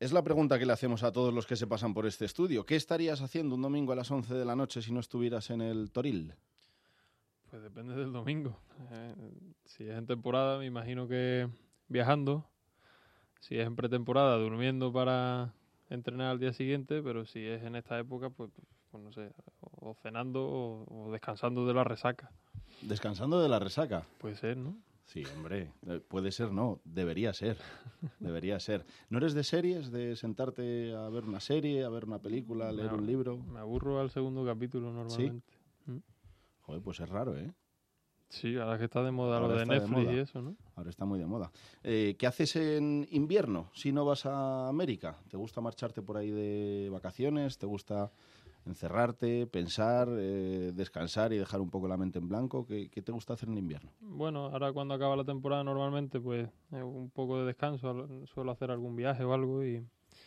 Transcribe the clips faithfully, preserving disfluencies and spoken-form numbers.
Es la pregunta que le hacemos a todos los que se pasan por este estudio. ¿Qué estarías haciendo un domingo a las once de la noche si no estuvieras en el Toril? Pues depende del domingo. Eh, si es en temporada, me imagino que viajando. Si es en pretemporada, durmiendo para entrenar al día siguiente. Pero si es en esta época, pues, pues no sé, o cenando o, o descansando de la resaca. ¿Descansando de la resaca? Puede ser, ¿no? Sí, hombre, puede ser, no, debería ser, debería ser. ¿No eres de series, de sentarte a ver una serie, a ver una película, a leer No, un libro? Me aburro al segundo capítulo normalmente. ¿Sí? ¿Mm? Joder, pues es raro, ¿eh? Sí, ahora que está de moda Ahora lo de está de Netflix moda. y eso, ¿no? Ahora está muy de moda. Eh, ¿Qué haces en invierno si no vas a América? ¿Te gusta marcharte por ahí de vacaciones? ¿Te gusta encerrarte, pensar, eh, descansar y dejar un poco la mente en blanco? ¿Qué, qué te gusta hacer en invierno? Bueno, ahora cuando acaba la temporada normalmente pues eh, un poco de descanso, suelo hacer algún viaje o algo y,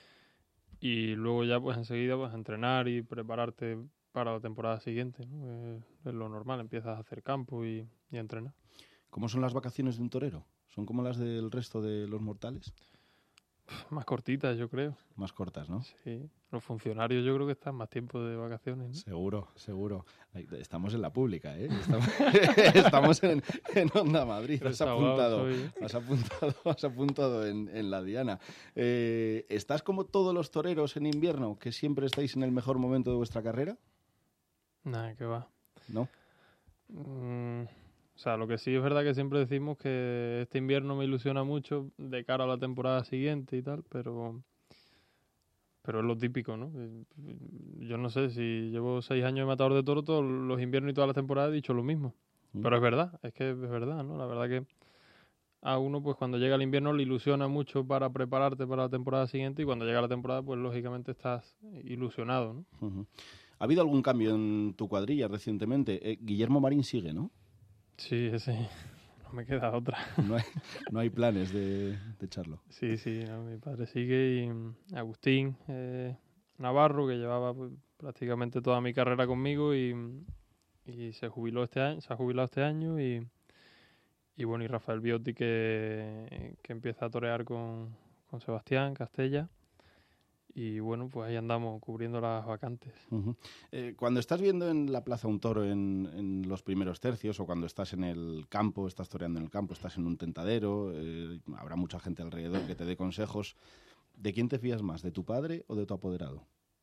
y luego ya pues enseguida pues entrenar y prepararte para la temporada siguiente, ¿no? Eh, es lo normal, empiezas a hacer campo y, y a entrenar. ¿Cómo son las vacaciones de un torero? ¿Son como las del resto de los mortales? Más cortitas, yo creo. Más cortas, ¿no? Sí. Los funcionarios yo creo que están más tiempo de vacaciones, ¿no? Seguro, seguro. Estamos en la pública, ¿eh? Estamos, estamos en, en Onda Madrid. Has apuntado, soy, ¿eh? has apuntado, has apuntado en, en la diana. Eh, ¿Estás como todos los toreros en invierno, que siempre estáis en el mejor momento de vuestra carrera? Nada, que va. ¿No? Mm, o sea, lo que sí es verdad que siempre decimos que este invierno me ilusiona mucho de cara a la temporada siguiente y tal, pero... Pero es lo típico, ¿no? Yo no sé, si llevo seis años de matador de toro, todos los inviernos y todas las temporadas he dicho lo mismo. Mm. Pero es verdad, es que es verdad, ¿no? La verdad que a uno, pues cuando llega el invierno le ilusiona mucho para prepararte para la temporada siguiente y cuando llega la temporada, pues lógicamente estás ilusionado, ¿no? Uh-huh. ¿Ha habido algún cambio en tu cuadrilla recientemente? Eh, Guillermo Marín sigue, ¿no? Sí, sí. No me queda otra. No hay, no hay planes de, de echarlo. Sí, sí, no, mi padre sigue y Agustín eh, Navarro, que llevaba pues, prácticamente toda mi carrera conmigo y, y se jubiló este año, se ha jubilado este año y, y bueno, y Rafael Biotti que, que empieza a torear con, con Sebastián Castella. Y bueno, pues ahí andamos cubriendo las vacantes. Uh-huh. Eh, cuando estás viendo en la plaza un toro en, en los primeros tercios o cuando estás en el campo, estás toreando en el campo, estás en un tentadero, eh, habrá mucha gente alrededor que te dé consejos. ¿De quién te fías más, de tu padre o de tu apoderado?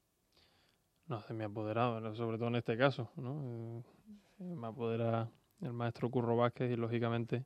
No, de mi apoderado, sobre todo en este caso, ¿no? Eh, me apodera el maestro Curro Vázquez y lógicamente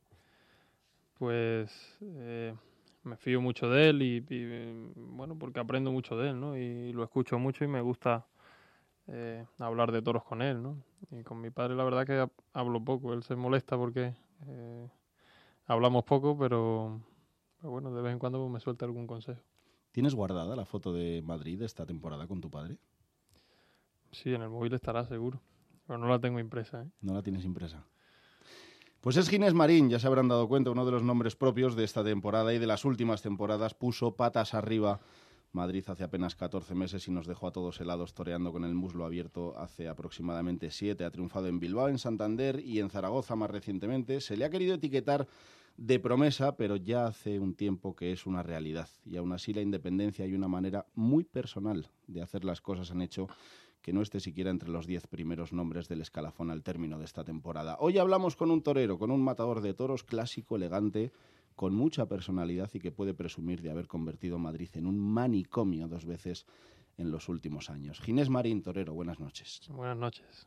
pues... Eh, me fío mucho de él y, y bueno, porque aprendo mucho de él, ¿no? Y lo escucho mucho y me gusta eh, hablar de toros con él, ¿no? Y con mi padre la verdad que hablo poco, él se molesta porque eh, hablamos poco, pero, pero bueno, de vez en cuando me suelta algún consejo. ¿Tienes guardada la foto de Madrid de esta temporada con tu padre? Sí, en el móvil estará seguro, pero no la tengo impresa, ¿eh? No la tienes impresa. Pues es Ginés Marín, ya se habrán dado cuenta, uno de los nombres propios de esta temporada y de las últimas temporadas. Puso patas arriba Madrid hace apenas catorce meses y nos dejó a todos helados toreando con el muslo abierto hace aproximadamente siete. Ha triunfado en Bilbao, en Santander y en Zaragoza más recientemente. Se le ha querido etiquetar de promesa, pero ya hace un tiempo que es una realidad. Y aún así la independencia y una manera muy personal de hacer las cosas han hecho que no esté siquiera entre los diez primeros nombres del escalafón al término de esta temporada. Hoy hablamos con un torero, con un matador de toros clásico, elegante, con mucha personalidad y que puede presumir de haber convertido Madrid en un manicomio dos veces en los últimos años. Ginés Marín, torero, buenas noches. Buenas noches.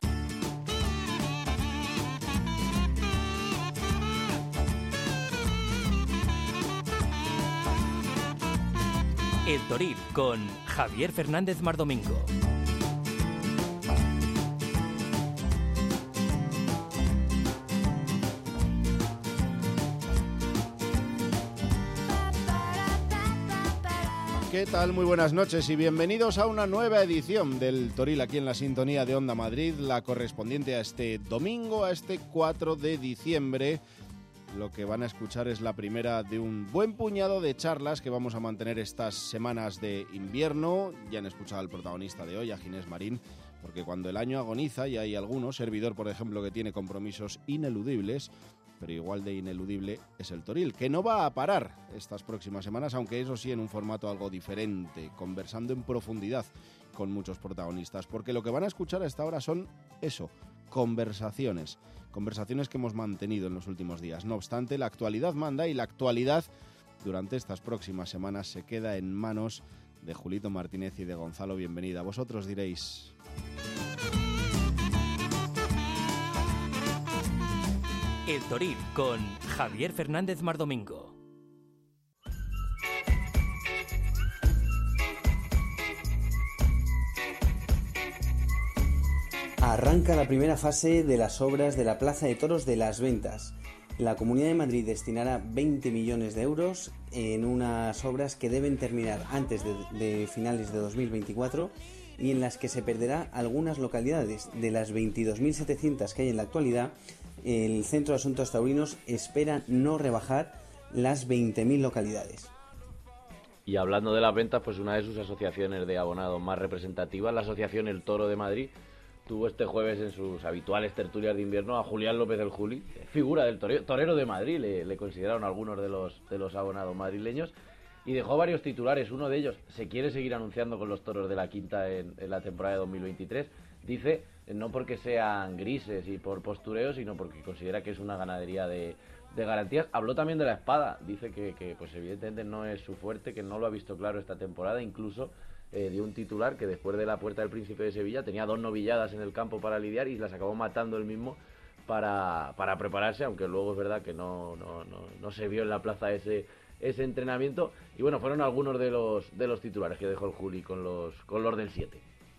El Toril con Javier Fernández Mardomingo. ¿Qué tal? Muy buenas noches y bienvenidos a una nueva edición del Toril aquí en la sintonía de Onda Madrid, la correspondiente a este domingo, a este cuatro de diciembre. Lo que van a escuchar es la primera de un buen puñado de charlas que vamos a mantener estas semanas de invierno. Ya han escuchado al protagonista de hoy, a Ginés Marín, porque cuando el año agoniza, y hay algunos, servidor por ejemplo que tiene compromisos ineludibles, pero igual de ineludible es el Toril, que no va a parar estas próximas semanas, aunque eso sí en un formato algo diferente, conversando en profundidad con muchos protagonistas, porque lo que van a escuchar a esta hora son eso, conversaciones, conversaciones que hemos mantenido en los últimos días. No obstante, la actualidad manda y la actualidad durante estas próximas semanas se queda en manos de Julito Martínez y de Gonzalo Bienvenida. Vosotros diréis... El Toril con Javier Fernández Mardomingo. Arranca la primera fase de las obras de la Plaza de Toros de Las Ventas. La Comunidad de Madrid destinará veinte millones de euros en unas obras que deben terminar antes de, de finales de dos mil veinticuatro y en las que se perderá algunas localidades. De las veintidós mil setecientas que hay en la actualidad, el Centro de Asuntos Taurinos espera no rebajar las veinte mil localidades. Y hablando de Las Ventas, pues una de sus asociaciones de abonados más representativas, la Asociación El Toro de Madrid, tuvo este jueves en sus habituales tertulias de invierno a Julián López del Juli, figura del torero, torero de Madrid, le, le consideraron algunos de los, de los abonados madrileños, y dejó varios titulares. Uno de ellos: se quiere seguir anunciando con los toros de la quinta en, en la temporada de dos mil veintitrés. Dice, no porque sean grises y por postureo, sino porque considera que es una ganadería de, de garantías. Habló también de la espada, dice que, que pues evidentemente no es su fuerte, que no lo ha visto claro esta temporada. Incluso eh, dio un titular que después de la Puerta del Príncipe de Sevilla tenía dos novilladas en el campo para lidiar y las acabó matando él mismo para, para prepararse, aunque luego es verdad que no, no, no, no se vio en la plaza ese, ese entrenamiento. Y bueno, fueron algunos de los, de los titulares que dejó el Juli con los, con los del siete.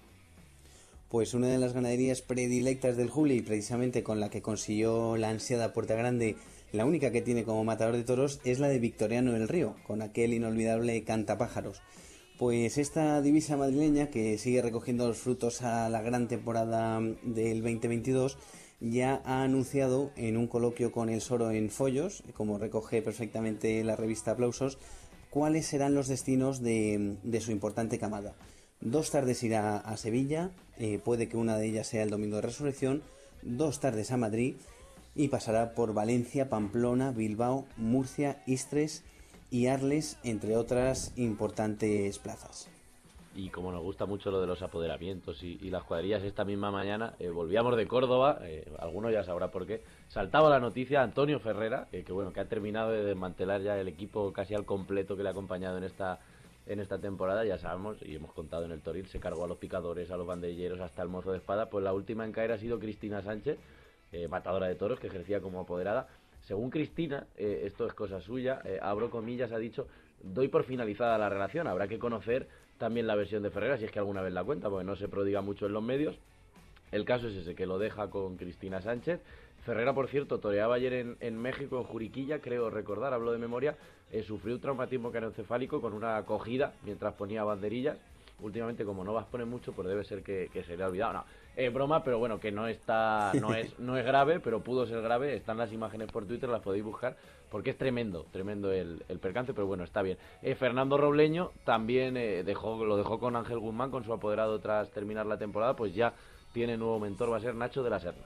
Pues una de las ganaderías predilectas del Juli, precisamente con la que consiguió la ansiada Puerta Grande, la única que tiene como matador de toros, es la de Victoriano del Río, con aquel inolvidable Cantapájaros. Pues esta divisa madrileña, que sigue recogiendo los frutos a la gran temporada del veinte veintidós, ya ha anunciado en un coloquio con el Soro en Follos, como recoge perfectamente la revista Aplausos, cuáles serán los destinos de, de su importante camada. Dos tardes irá a Sevilla, eh, puede que una de ellas sea el Domingo de Resurrección, dos tardes a Madrid y pasará por Valencia, Pamplona, Bilbao, Murcia, Istres y Arles, entre otras importantes plazas. Y como nos gusta mucho lo de los apoderamientos y, y las cuadrillas, esta misma mañana eh, volvíamos de Córdoba, eh, algunos ya sabrá por qué, saltaba la noticia Antonio Ferrera, eh, que bueno, que ha terminado de desmantelar ya el equipo casi al completo que le ha acompañado en esta en esta temporada. Ya sabemos y hemos contado en el Toril, se cargó a los picadores, a los banderilleros, hasta el mozo de espada. Pues la última en caer ha sido Cristina Sánchez, eh, matadora de toros, que ejercía como apoderada. Según Cristina, eh, esto es cosa suya, eh, abro comillas, ha dicho: doy por finalizada la relación. Habrá que conocer también la versión de Ferrera, si es que alguna vez la cuenta, porque no se prodiga mucho en los medios. El caso es ese, que lo deja con Cristina Sánchez. Ferrera, por cierto, toreaba ayer en, en México, en Juriquilla, creo recordar, hablo de memoria, eh, sufrió un traumatismo craneoencefálico con una acogida mientras ponía banderillas. Últimamente, como no vas a poner mucho, pues debe ser que, que se le ha olvidado. No, es broma, pero bueno, que no está, no es, no es grave, pero pudo ser grave. Están las imágenes por Twitter, las podéis buscar, porque es tremendo, tremendo el, el percance, pero bueno, está bien. Eh, Fernando Robleño también eh, dejó, lo dejó con Ángel Guzmán, con su apoderado tras terminar la temporada, pues ya tiene nuevo mentor, va a ser Nacho de la Serna.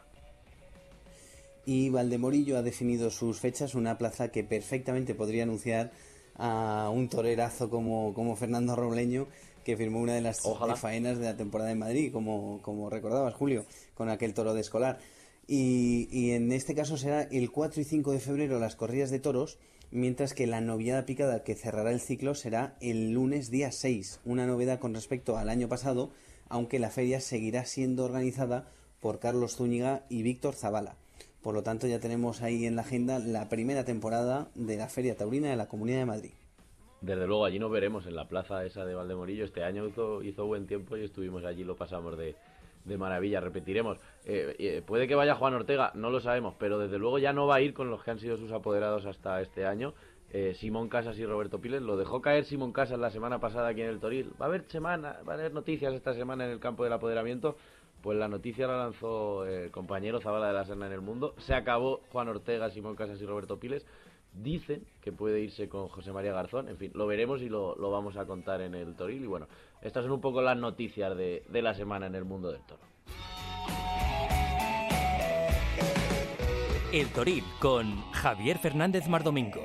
Y Valdemorillo ha definido sus fechas, una plaza que perfectamente podría anunciar a un torerazo como, como Fernando Robleño, que firmó una de las Ojalá. faenas de la temporada en Madrid, como, como recordabas, Julio, con aquel toro de Escolar. Y, y en este caso será el cuatro y cinco de febrero las corridas de toros, mientras que la noviada picada que cerrará el ciclo será el lunes día seis, una novedad con respecto al año pasado, aunque la feria seguirá siendo organizada por Carlos Zúñiga y Víctor Zavala. Por lo tanto, ya tenemos ahí en la agenda la primera temporada de la Feria Taurina de la Comunidad de Madrid. Desde luego, allí nos veremos en la plaza esa de Valdemorillo. Este año hizo, hizo buen tiempo y estuvimos allí, lo pasamos de, de maravilla. Repetiremos, eh, eh, puede que vaya Juan Ortega, no lo sabemos, pero desde luego ya no va a ir con los que han sido sus apoderados hasta este año. Eh, Simón Casas y Roberto Piles, lo dejó caer Simón Casas la semana pasada aquí en el Toril. Va a haber semana, va a haber noticias esta semana en el campo del apoderamiento. Pues la noticia la lanzó el compañero Zavala de la Serna en El Mundo. Se acabó Juan Ortega, Simón Casas y Roberto Piles. Dicen que puede irse con José María Garzón. En fin, lo veremos y lo, lo vamos a contar en el Toril. Y bueno, estas son un poco las noticias de, de la semana en el mundo del toro. El Toril con Javier Fernández Mardomingo.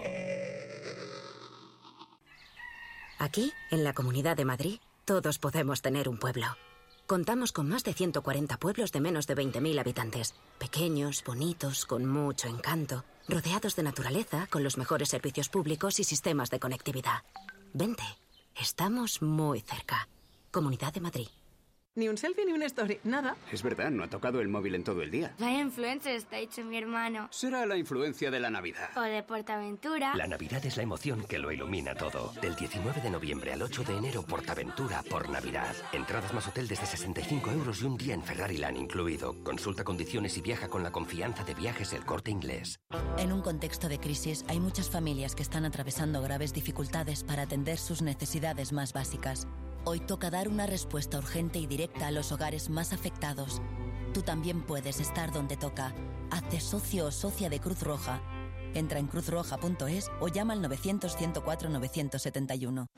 Aquí, en la Comunidad de Madrid, todos podemos tener un pueblo. Contamos con más de ciento cuarenta pueblos de menos de veinte mil habitantes. Pequeños, bonitos, con mucho encanto, rodeados de naturaleza, con los mejores servicios públicos y sistemas de conectividad. Vente, estamos muy cerca. Comunidad de Madrid. Ni un selfie ni una story, nada. Es verdad, no ha tocado el móvil en todo el día. Vaya influencer está hecho mi hermano. Será la influencia de la Navidad. O de Portaventura. La Navidad es la emoción que lo ilumina todo. Del diecinueve de noviembre al ocho de enero, Portaventura por Navidad. Entradas más hotel desde sesenta y cinco euros y un día en Ferrari-Land incluido. Consulta condiciones y viaja con la confianza de Viajes El Corte Inglés. En un contexto de crisis, hay muchas familias que están atravesando graves dificultades para atender sus necesidades más básicas. Hoy toca dar una respuesta urgente y directa a los hogares más afectados. Tú también puedes estar donde toca. Hazte socio o socia de Cruz Roja. Entra en cruz roja punto es o llama al novecientos, ciento cuatro, novecientos setenta y uno.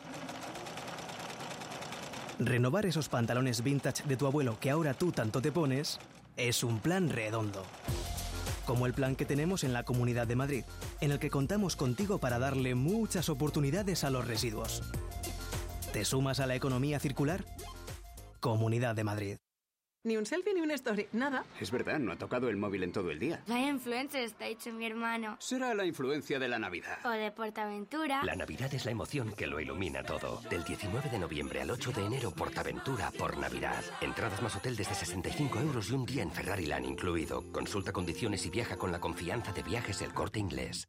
Renovar esos pantalones vintage de tu abuelo que ahora tú tanto te pones es un plan redondo. Como el plan que tenemos en la Comunidad de Madrid, en el que contamos contigo para darle muchas oportunidades a los residuos. ¿Te sumas a la economía circular? Comunidad de Madrid. Ni un selfie ni una story, nada. Es verdad, no ha tocado el móvil en todo el día. Vaya influencer está hecho mi hermano. Será la influencia de la Navidad. O de Portaventura. La Navidad es la emoción que lo ilumina todo. Del diecinueve de noviembre al ocho de enero, Portaventura por Navidad. Entradas más hotel desde sesenta y cinco euros y un día en Ferrari-Land incluido. Consulta condiciones y viaja con la confianza de Viajes El Corte Inglés.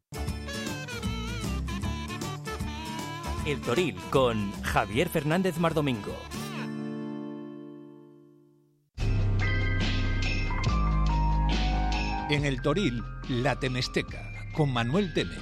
El Toril con Javier Fernández Mardomingo. En El Toril, La Temesteca, con Manuel Temes.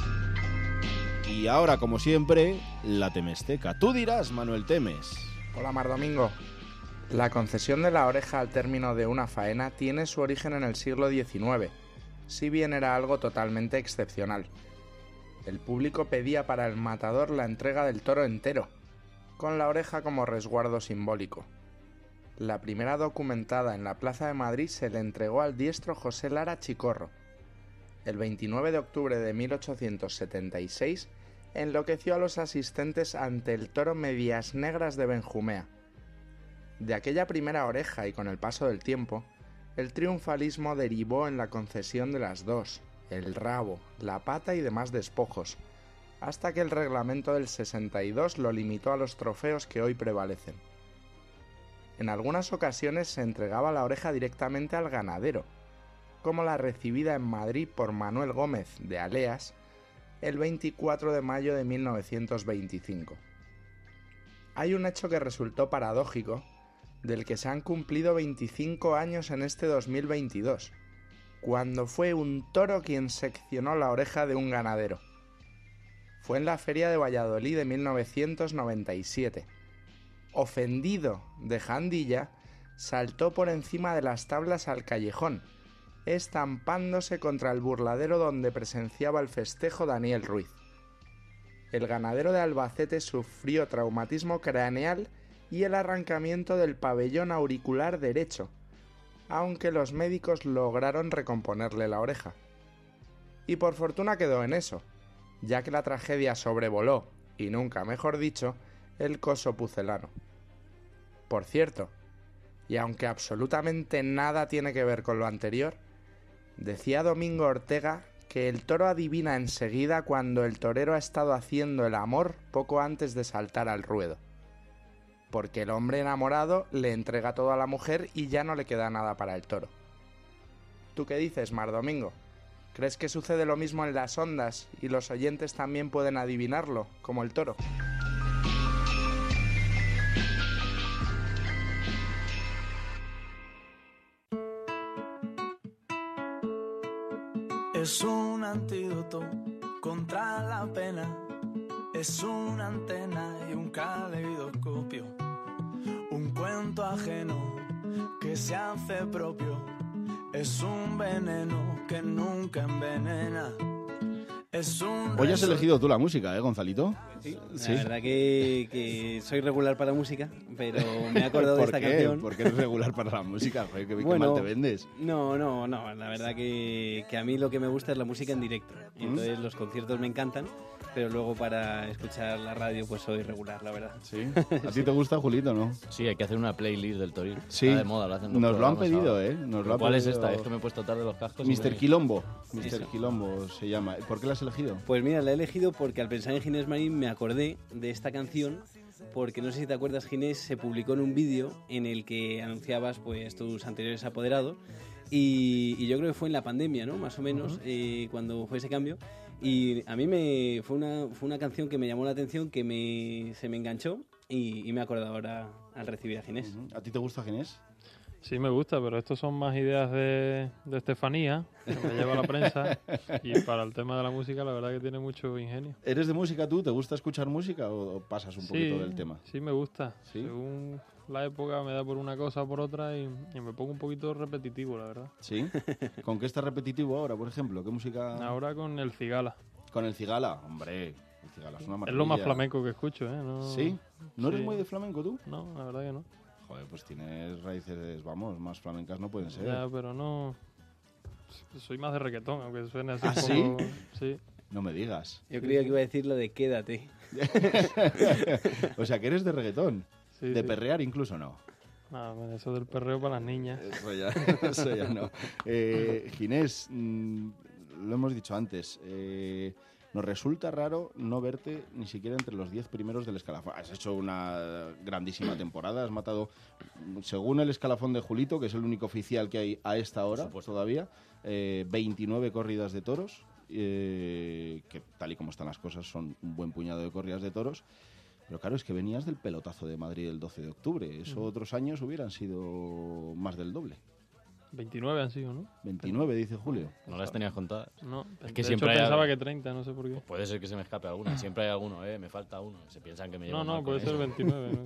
Y ahora, como siempre, La Temesteca. Tú dirás, Manuel Temes. Hola, Mardomingo. La concesión de la oreja al término de una faena tiene su origen en el siglo diecinueve, si bien era algo totalmente excepcional. El público pedía para el matador la entrega del toro entero, con la oreja como resguardo simbólico. La primera documentada en la Plaza de Madrid se le entregó al diestro José Lara Chicorro. El veintinueve de octubre de mil ochocientos setenta y seis enloqueció a los asistentes ante el toro Medias Negras de Benjumea. De aquella primera oreja y con el paso del tiempo, el triunfalismo derivó en la concesión de las dos, el rabo, la pata y demás despojos, hasta que el reglamento del sesenta y dos lo limitó a los trofeos que hoy prevalecen. En algunas ocasiones se entregaba la oreja directamente al ganadero, como la recibida en Madrid por Manuel Gómez de Aleas el veinticuatro de mayo de mil novecientos veinticinco. Hay un hecho que resultó paradójico, del que se han cumplido veinticinco años en este dos mil veintidós, cuando fue un toro quien seccionó la oreja de un ganadero. Fue en la Feria de Valladolid de mil novecientos noventa y siete. Ofendido de Jandilla, saltó por encima de las tablas al callejón, estampándose contra el burladero donde presenciaba el festejo Daniel Ruiz. El ganadero de Albacete sufrió traumatismo craneal y el arrancamiento del pabellón auricular derecho, aunque los médicos lograron recomponerle la oreja. Y por fortuna quedó en eso, ya que la tragedia sobrevoló, y nunca mejor dicho, el coso pucelano. Por cierto, y aunque absolutamente nada tiene que ver con lo anterior, decía Domingo Ortega que el toro adivina enseguida cuando el torero ha estado haciendo el amor poco antes de saltar al ruedo. Porque el hombre enamorado le entrega todo a la mujer y ya no le queda nada para el toro. ¿Tú qué dices, Mardomingo? ¿Crees que sucede lo mismo en las ondas y los oyentes también pueden adivinarlo, como el toro? Es un antídoto contra la pena, es una antena y un caleidoscopio, un cuento ajeno que se hace propio, es un veneno que nunca envenena, Hoy has elegido tú la música, ¿eh, Gonzalito? Sí, la verdad que, que soy regular para la música, pero me he acordado de esta qué? canción. ¿Por qué eres regular para la música? Joder, qué, qué Bueno, mal te vendes. No, no, no, la verdad que, que a mí lo que me gusta es la música en directo. Entonces los conciertos me encantan, pero luego para escuchar la radio pues soy regular, la verdad. ¿Sí? ¿A ti te gusta, Julito, no? Sí, hay que hacer una playlist del Toril. Sí, Está de moda, lo hacen los nos lo han programas pedido, ahora. ¿eh? Nos lo ha ¿Cuál es pedido- esta? Es que me he puesto tarde los cascos. y mister me- Quilombo. mister Eso. Quilombo se llama. ¿Por qué la has elegido? Pues mira, la he elegido porque al pensar en Ginés Marín me acordé de esta canción, porque no sé si te acuerdas, Ginés, se publicó en un vídeo en el que anunciabas pues tus anteriores apoderados y, y yo creo que fue en la pandemia, ¿no? Más o menos, eh, cuando fue ese cambio. Y a mí me fue una, fue una canción que me llamó la atención, que me, se me enganchó y, y me he acordado ahora al recibir a Ginés. ¿A ti te gusta Ginés? Sí, me gusta, pero estos son más ideas de, de Estefanía, que me lleva a la prensa, y para el tema de la música la verdad que tiene mucho ingenio. ¿Eres de música tú? ¿Te gusta escuchar música o o pasas un poquito Sí, del tema? Sí, me gusta. ¿Sí? Según la época me da por una cosa o por otra y, y me pongo un poquito repetitivo, la verdad. ¿Sí? ¿Con qué estás repetitivo ahora, por ejemplo? ¿Qué música...? Ahora con el Cigala. ¿Con el Cigala? Hombre, el Cigala es una Es maravilla. lo más flamenco que escucho, ¿eh? No, ¿Sí? ¿No eres sí. muy de flamenco tú? No, la verdad que no. Joder, pues tienes raíces, vamos, más flamencas no pueden ser. Ya, pero no... Soy más de reggaetón, aunque suene así ¿Ah, un sí? poco... Sí. No me digas. Yo creía que iba a decir lo de quédate. O sea, que eres de reggaetón. Sí, de sí. perrear incluso no. No, bueno, eso del perreo para las niñas. Eso ya, eso ya no. Eh, Ginés, mm, lo hemos dicho antes, eh, nos resulta raro no verte ni siquiera entre los diez primeros del escalafón. Has hecho una grandísima temporada, has matado, según el escalafón de Julito, que es el único oficial que hay a esta hora todavía, eh, veintinueve corridas de toros, eh, que tal y como están las cosas son un buen puñado de corridas de toros. Pero claro, es que venías del pelotazo de Madrid el doce de octubre. Eso Ujú. otros años hubieran sido más del doble. veintinueve han sido, ¿no? veintinueve, dice Julio. ¿No las tenías contadas? No, es de que hecho siempre hay pensaba algo. que treinta, no sé por qué. Pues puede ser que se me escape alguna. Siempre hay alguno, ¿eh? Me falta uno. Se piensan que me llevo No, no, mal con puede ser eso. veintinueve. ¿no?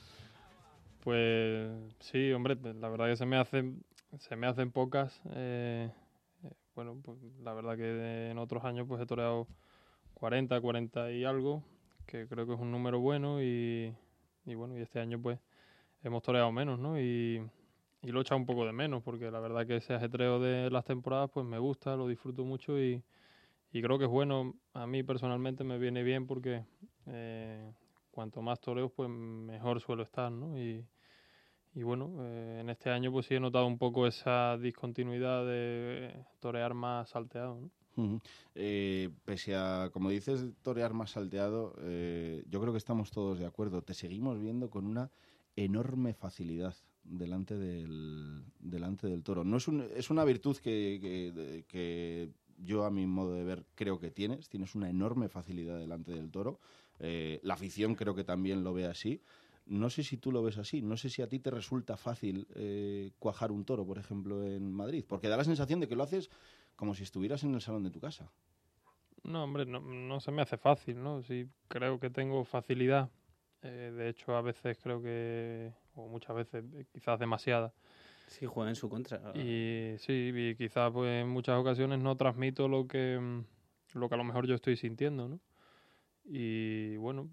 Pues sí, hombre, la verdad que se me hacen, se me hacen pocas. eh, eh, bueno, pues la verdad que en otros años pues he toreado cuarenta, cuarenta y algo, que creo que es un número bueno y, y bueno, y este año pues hemos toreado menos, ¿no? Y, y lo he echado un poco de menos, porque la verdad que ese ajetreo de las temporadas pues me gusta, lo disfruto mucho y, y creo que es bueno. A mí personalmente me viene bien porque eh, cuanto más toreos pues mejor suelo estar, ¿no? Y, y bueno, eh, en este año pues sí he notado un poco esa discontinuidad de torear más salteado, ¿no? Ujú. Eh, pese a, como dices, torear más salteado, eh, yo creo que estamos todos de acuerdo. Te seguimos viendo con una enorme facilidad delante del, delante del toro. No es, un, es una virtud que, que, que yo, a mi modo de ver, creo que tienes. Tienes una enorme facilidad delante del toro. Eh, la afición creo que también lo ve así. No sé si tú lo ves así. No sé si a ti te resulta fácil eh, cuajar un toro, por ejemplo, en Madrid. Porque da la sensación de que lo haces como si estuvieras en el salón de tu casa. No, hombre, no, no se me hace fácil, ¿no? Sí, creo que tengo facilidad. Eh, de hecho, a veces creo que, o muchas veces, eh, quizás demasiada. Sí, juega en su contra. Y sí, y quizás pues en muchas ocasiones no transmito lo que, mm, lo que a lo mejor yo estoy sintiendo, ¿no? Y bueno,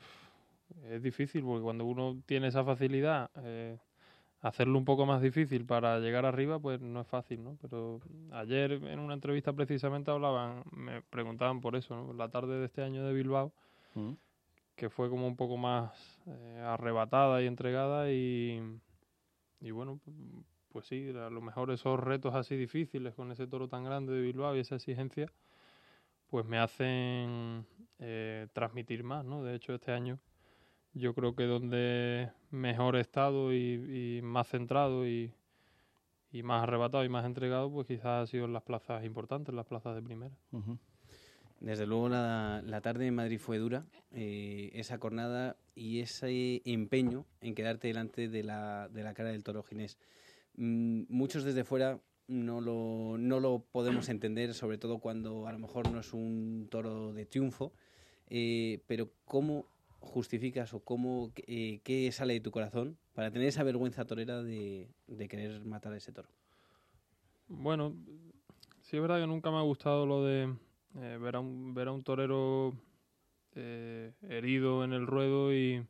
es difícil porque cuando uno tiene esa facilidad, eh, hacerlo un poco más difícil para llegar arriba, pues no es fácil, ¿no? Pero ayer en una entrevista precisamente hablaban, me preguntaban por eso, ¿no? La tarde de este año de Bilbao, ¿Mm? que fue como un poco más eh, arrebatada y entregada y, y bueno, pues sí, a lo mejor esos retos así difíciles con ese toro tan grande de Bilbao y esa exigencia, pues me hacen eh, transmitir más, ¿no? De hecho, este año yo creo que donde mejor he estado y, y más centrado y, y más arrebatado y más entregado, pues quizás ha sido en las plazas importantes, las plazas de primera. Uh-huh. Desde luego la, la tarde en Madrid fue dura, eh, esa cornada y ese empeño en quedarte delante de la, de la cara del toro Ginés. Mm, muchos desde fuera no lo, no lo podemos entender, sobre todo cuando a lo mejor no es un toro de triunfo, eh, pero ¿cómo justificas o cómo, eh, qué sale de tu corazón para tener esa vergüenza torera de, de querer matar a ese toro? Bueno, sí es verdad que nunca me ha gustado lo de eh, ver, a un, ver a un torero eh, herido en el ruedo y,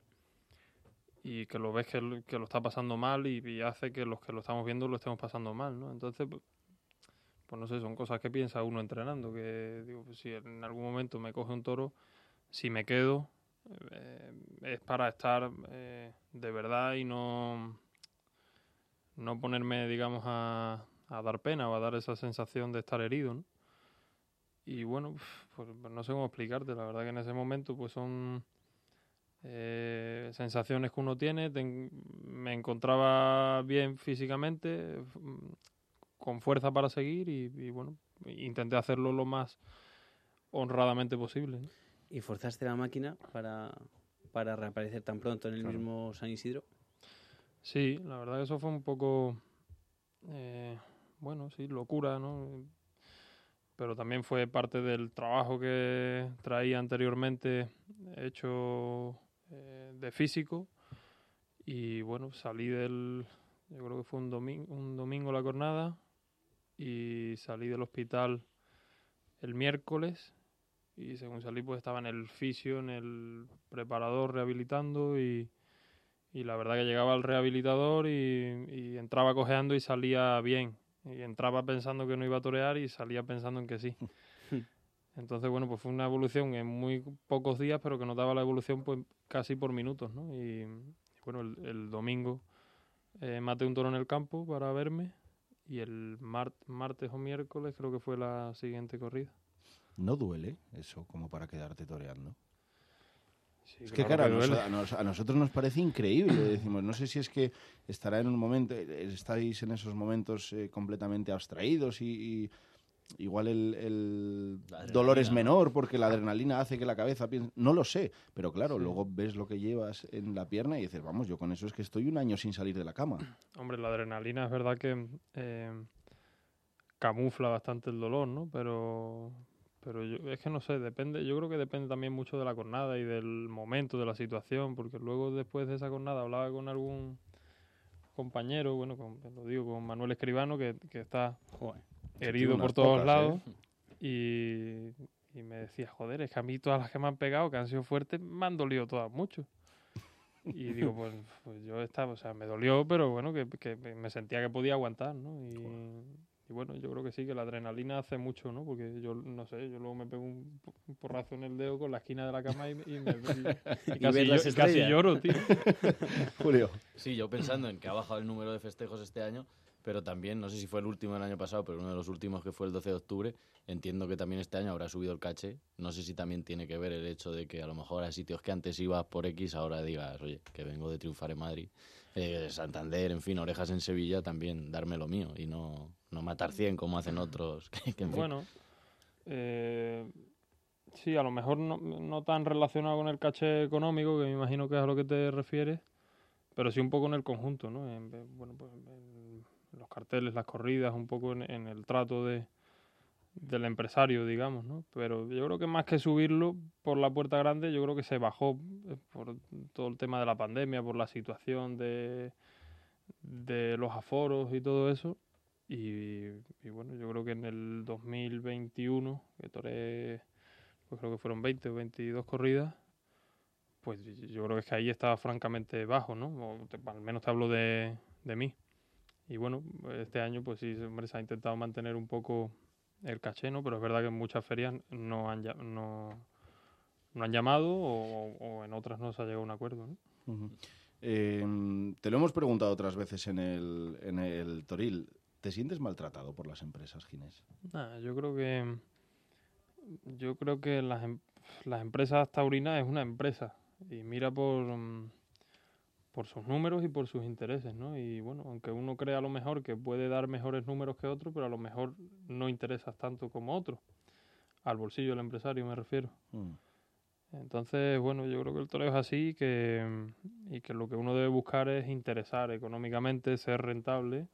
y que lo ves que, que lo está pasando mal y, y hace que los que lo estamos viendo lo estemos pasando mal, ¿no? Entonces, pues, pues no sé, son cosas que piensa uno entrenando, que digo, pues, si en algún momento me coge un toro, si me quedo, eh, es para estar eh, de verdad y no, no ponerme, digamos, a, a dar pena o a dar esa sensación de estar herido, ¿no? Y bueno, pues, pues no sé cómo explicarte, la verdad que en ese momento pues son eh, sensaciones que uno tiene. Ten, me encontraba bien físicamente, con fuerza para seguir y, y bueno, intenté hacerlo lo más honradamente posible, ¿no? ¿Y forzaste la máquina para, para reaparecer tan pronto en el claro. mismo San Isidro? Sí, la verdad que eso fue un poco, eh, bueno, sí, locura, ¿no? Pero también fue parte del trabajo que traía anteriormente hecho eh, de físico. Y bueno, salí del, yo creo que fue un domingo, un domingo la jornada, y salí del hospital el miércoles, y según salí pues estaba en el fisio, en el preparador rehabilitando, y, y la verdad que llegaba al rehabilitador y, y entraba cojeando y salía bien. Y entraba pensando que no iba a torear y salía pensando en que sí. Entonces, bueno, pues fue una evolución en muy pocos días, pero que notaba la evolución pues casi por minutos, ¿no? Y, y bueno, el, el domingo eh, maté un toro en el campo para verme, y el mar martes o miércoles creo que fue la siguiente corrida. ¿No duele eso como para quedarte toreando? Sí, es claro que, claro, que a, nos, a nosotros nos parece increíble. Decimos, no sé si es que estará en un momento, estáis en esos momentos eh, completamente abstraídos y, y igual el, el dolor es menor, ¿no? Porque la adrenalina hace que la cabeza piense. No lo sé, pero claro, sí. Luego ves lo que llevas en la pierna y dices, vamos, yo con eso es que estoy un año sin salir de la cama. Hombre, la adrenalina es verdad que eh, camufla bastante el dolor, ¿no? Pero... Pero yo, es que no sé, depende, yo creo que depende también mucho de la jornada y del momento, de la situación, porque luego después de esa jornada hablaba con algún compañero, bueno, con, lo digo, con Manuel Escribano, que, que está joder, herido por todos pocas, lados, ¿eh? y, y me decía, joder, es que a mí todas las que me han pegado, que han sido fuertes, me han dolido todas mucho. Y digo, pues, pues yo estaba, o sea, me dolió, pero bueno, que, que me sentía que podía aguantar, ¿no? Y... Y bueno, yo creo que sí, que la adrenalina hace mucho, ¿no? Porque yo, no sé, yo luego me pego un, un porrazo en el dedo con la esquina de la cama y, y, me, y, y, casi, yo, y casi lloro, tío. Julio. Sí, yo pensando en que ha bajado el número de festejos este año, pero también, no sé si fue el último del año pasado, pero uno de los últimos que fue el doce de octubre, entiendo que también este año habrá subido el caché. No sé si también tiene que ver el hecho de que a lo mejor a sitios que antes ibas por X, ahora digas, oye, que vengo de triunfar en Madrid. Eh, Santander, en fin, Orejas en Sevilla, también darme lo mío y no, no matar cien como hacen otros. Que, que en fin. Bueno, eh, sí, a lo mejor no, no tan relacionado con el caché económico, que me imagino que es a lo que te refieres, pero sí un poco en el conjunto, ¿no? En, bueno, pues en los carteles, las corridas, un poco en, en el trato de del empresario, digamos, ¿no? Pero yo creo que más que subirlo por la puerta grande, yo creo que se bajó por todo el tema de la pandemia, por la situación de, de los aforos y todo eso. Y, y bueno, yo creo que en el dos mil veintiuno, que toré, pues creo que fueron veinte o veintidós corridas, pues yo creo que, es que ahí estaba francamente bajo, ¿no? O te, al menos te hablo de, de mí. Y bueno, este año pues sí, hombre, se ha intentado mantener un poco el caché, ¿no? Pero es verdad que en muchas ferias no han, no, no han llamado o, o en otras no se ha llegado a un acuerdo, ¿no? Uh-huh. eh, te lo hemos preguntado otras veces en el, en el Toril. ¿Te sientes maltratado por las empresas, Ginés? Nah, yo creo que yo creo que las, las empresas taurinas es una empresa y mira por por sus números y por sus intereses, ¿no? Y bueno, aunque uno crea a lo mejor que puede dar mejores números que otro, pero a lo mejor no interesas tanto como otro. Al bolsillo del empresario me refiero. Mm. Entonces, bueno, yo creo que el toreo es así que, y que lo que uno debe buscar es interesar económicamente, ser rentable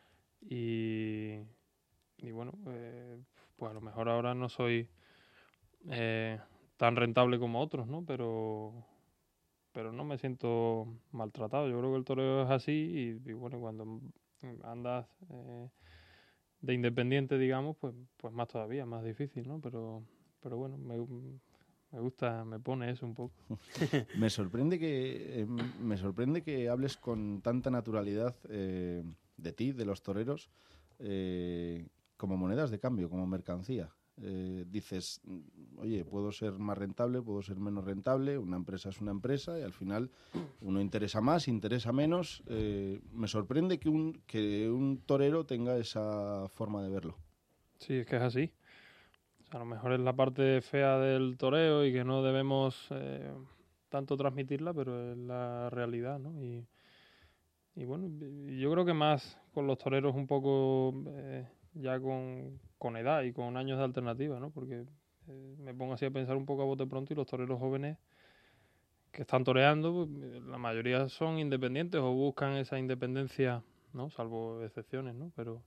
y, y bueno, eh, pues a lo mejor ahora no soy eh, tan rentable como otros, ¿no? Pero... pero no me siento maltratado. Yo creo que el toreo es así y, y bueno, cuando andas eh, de independiente, digamos, pues pues más todavía, más difícil, ¿no? Pero pero bueno, me, me gusta, me pone eso un poco. me sorprende que eh, me sorprende que hables con tanta naturalidad eh, de ti, de los toreros, eh, como monedas de cambio, como mercancía. Eh, dices, oye, puedo ser más rentable, puedo ser menos rentable, una empresa es una empresa y al final uno interesa más, interesa menos. Eh, me sorprende que un, que un torero tenga esa forma de verlo. Sí, es que es así. O sea, a lo mejor es la parte fea del toreo y que no debemos eh, tanto transmitirla, pero es la realidad, ¿no? Y, y bueno, yo creo que más con los toreros un poco... Eh, ya con, con edad y con años de alternativa, ¿no? Porque eh, me pongo así a pensar un poco a bote pronto y los toreros jóvenes que están toreando, pues, la mayoría son independientes o buscan esa independencia, ¿no? Salvo excepciones, ¿no? Pero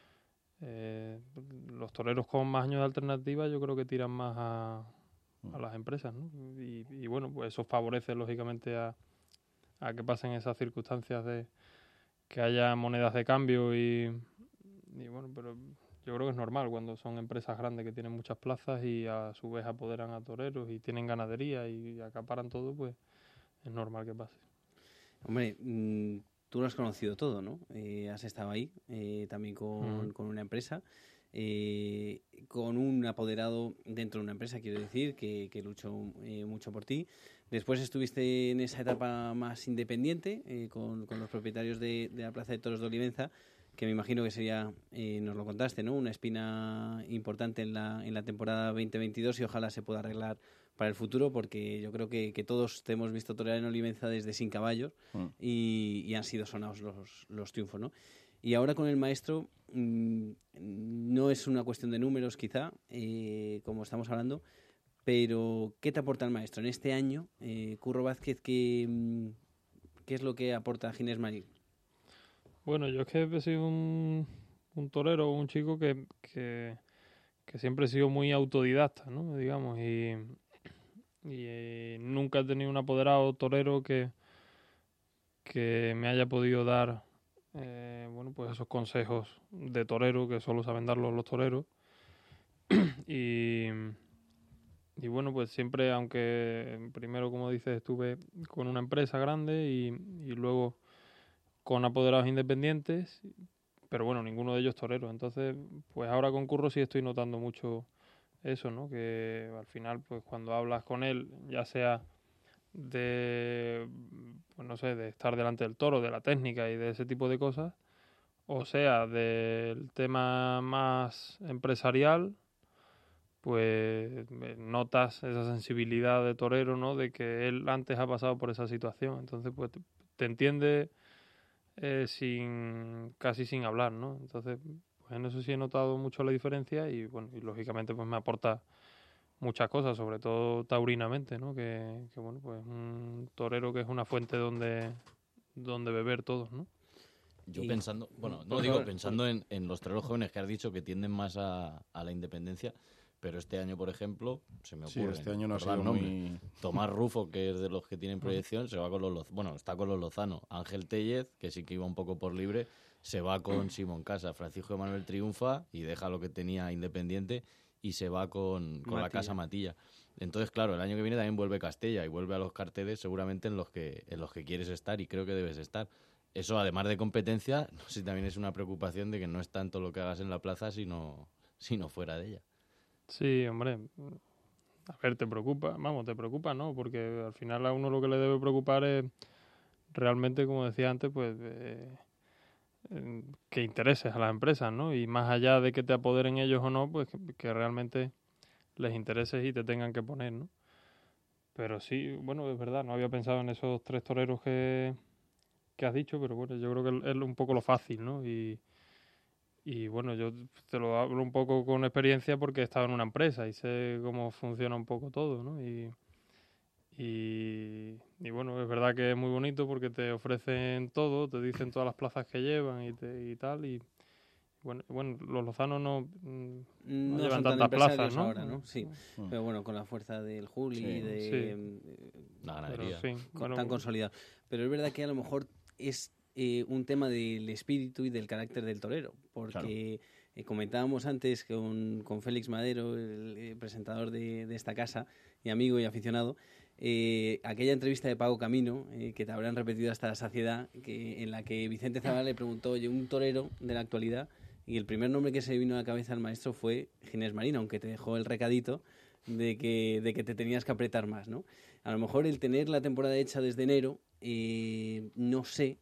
eh, los toreros con más años de alternativa yo creo que tiran más a, a las empresas, ¿no? Y, y bueno, pues eso favorece lógicamente a, a que pasen esas circunstancias de que haya monedas de cambio y... Y bueno, pero yo creo que es normal cuando son empresas grandes que tienen muchas plazas y a su vez apoderan a toreros y tienen ganadería y acaparan todo, pues es normal que pase. Hombre, mmm, tú lo has conocido todo, ¿no? Eh, has estado ahí eh, también con, mm. con una empresa, eh, con un apoderado dentro de una empresa, quiero decir, que, que luchó eh, mucho por ti. Después estuviste en esa etapa más independiente eh, con, con los propietarios de, de la Plaza de Toros de Olivenza, que me imagino que sería, eh, nos lo contaste, ¿no? Una espina importante en la, en la temporada veinte veintidós y ojalá se pueda arreglar para el futuro, porque yo creo que, que todos te hemos visto torear en Olivenza desde sin caballos mm. y, y han sido sonados los, los triunfos, ¿no? Y ahora con el maestro mmm, no es una cuestión de números quizá, eh, como estamos hablando, pero ¿qué te aporta el maestro? En este año, eh, Curro Vázquez, ¿qué, ¿qué es lo que aporta a Ginés Marín? Bueno, yo es que he sido un, un torero, un chico que, que, que siempre he sido muy autodidacta, ¿no? Digamos, y, y eh, nunca he tenido un apoderado torero que, que me haya podido dar, eh, bueno, pues esos consejos de torero que solo saben darlos los toreros. y, y bueno, pues siempre, aunque primero, como dices, estuve con una empresa grande y, y luego... con apoderados independientes, pero bueno, ninguno de ellos torero. Entonces, pues ahora con Curro sí estoy notando mucho eso, ¿no? Que al final, pues cuando hablas con él, ya sea de, pues no sé, de estar delante del toro, de la técnica y de ese tipo de cosas, o sea, del tema más empresarial, pues notas esa sensibilidad de torero, ¿no? De que él antes ha pasado por esa situación. Entonces, pues te, te entiende... Eh, sin casi sin hablar, ¿no? Entonces, pues en eso sí he notado mucho la diferencia y bueno, y lógicamente pues me aporta muchas cosas, sobre todo taurinamente, ¿no? Que, que bueno, pues un torero que es una fuente donde donde beber todos, ¿no? Yo y, pensando, bueno, no digo, pensando en, en los toreros jóvenes que has dicho que tienden más a, a la independencia, pero este año, por ejemplo, se me ocurre... Sí, este año no ha sido muy... Tomás Rufo, que es de los que tienen proyección, se va con los Lozano. Bueno, está con los Lozano. Ángel Tellez, que sí que iba un poco por libre, se va con Simón Casa. Francisco Manuel triunfa y deja lo que tenía Independiente y se va con, con la Casa Matilla. Entonces, claro, el año que viene también vuelve Castella y vuelve a los carteles seguramente en los que, en los que quieres estar y creo que debes estar. Eso, además de competencia, no sé si también es una preocupación de que no es tanto lo que hagas en la plaza, sino, sino fuera de ella. Sí, hombre, a ver, te preocupa, vamos, te preocupa, ¿no? Porque al final a uno lo que le debe preocupar es realmente, como decía antes, pues eh, eh, que intereses a las empresas, ¿no? Y más allá de que te apoderen ellos o no, pues que, que realmente les intereses y te tengan que poner, ¿no? Pero sí, bueno, es verdad, no había pensado en esos tres toreros que, que has dicho, pero bueno, yo creo que es un poco lo fácil, ¿no? Y Y bueno, yo te lo hablo un poco con experiencia porque he estado en una empresa y sé cómo funciona un poco todo, ¿no? Y, y, y bueno, es verdad que es muy bonito porque te ofrecen todo, te dicen todas las plazas que llevan y, te, y tal. Y bueno, bueno, los lozanos no, no, no llevan tantas plazas, ¿no? Ahora, ¿no? Sí, mm. pero bueno, con la fuerza del Juli, sí, de sí. la ganadería, pero, sí, con, bueno, tan consolidado. Pero es verdad que a lo mejor es... Eh, un tema del espíritu y del carácter del torero, porque claro. Eh, comentábamos antes con, con Félix Madero, el, el presentador de, de esta casa, y amigo y aficionado, eh, aquella entrevista de Paco Camino, eh, que te habrán repetido hasta la saciedad, que, en la que Vicente Zavala le preguntó, oye, un torero de la actualidad, y el primer nombre que se vino a la cabeza al maestro fue Ginés Marín, aunque te dejó el recadito de que, de que te tenías que apretar más, ¿no? A lo mejor el tener la temporada hecha desde enero, eh, no sé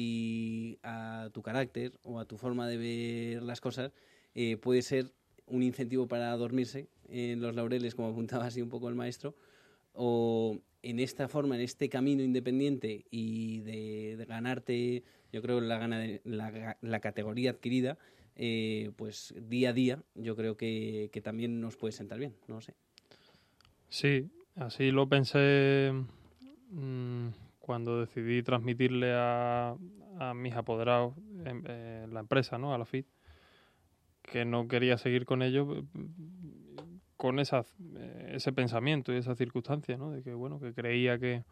si a tu carácter o a tu forma de ver las cosas eh, puede ser un incentivo para dormirse en los laureles, como apuntaba así un poco el maestro, o en esta forma, en este camino independiente y de, de ganarte, yo creo, la, gana de, la, la categoría adquirida, eh, pues día a día, yo creo que, que también nos puede sentar bien, no lo sé. Sí, así lo pensé mmm, cuando decidí transmitirle a, a mis apoderados en, en la empresa, ¿no? A la F I T, que no quería seguir con ellos, con esa, ese pensamiento y esa circunstancia, ¿no? De que, bueno, que creía que,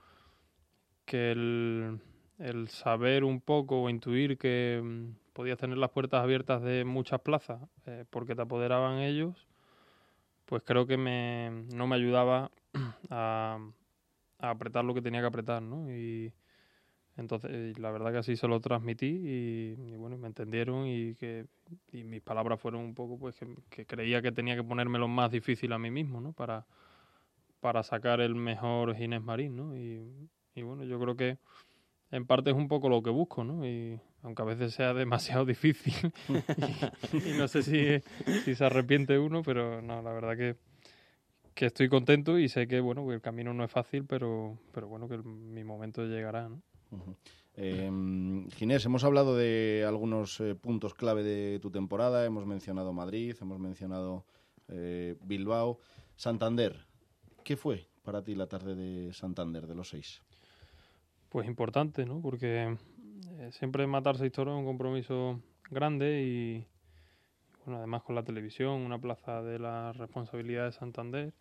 que el, el saber un poco o intuir que um, podías tener las puertas abiertas de muchas plazas eh, porque te apoderaban ellos, pues creo que me, no me ayudaba a, a apretar lo que tenía que apretar, ¿no? Y entonces la verdad que así se lo transmití y, y bueno, me entendieron y que y mis palabras fueron un poco pues que, que creía que tenía que ponérmelo más difícil a mí mismo, ¿no? Para, para sacar el mejor Ginés Marín, ¿no? Y, y bueno, yo creo que en parte es un poco lo que busco, ¿no? Y aunque a veces sea demasiado difícil y, y no sé si, si se arrepiente uno, pero no, la verdad que que estoy contento y sé que bueno que el camino no es fácil, pero pero bueno que el, mi momento llegará, ¿no? Uh-huh. Eh, Ginés, hemos hablado de algunos eh, puntos clave de tu temporada, hemos mencionado Madrid, hemos mencionado eh, Bilbao, Santander. ¿Qué fue para ti la tarde de Santander, de los seis? Pues importante, ¿no? Porque eh, siempre matar seis toros es un compromiso grande y bueno, además con la televisión, una plaza de la responsabilidad de Santander.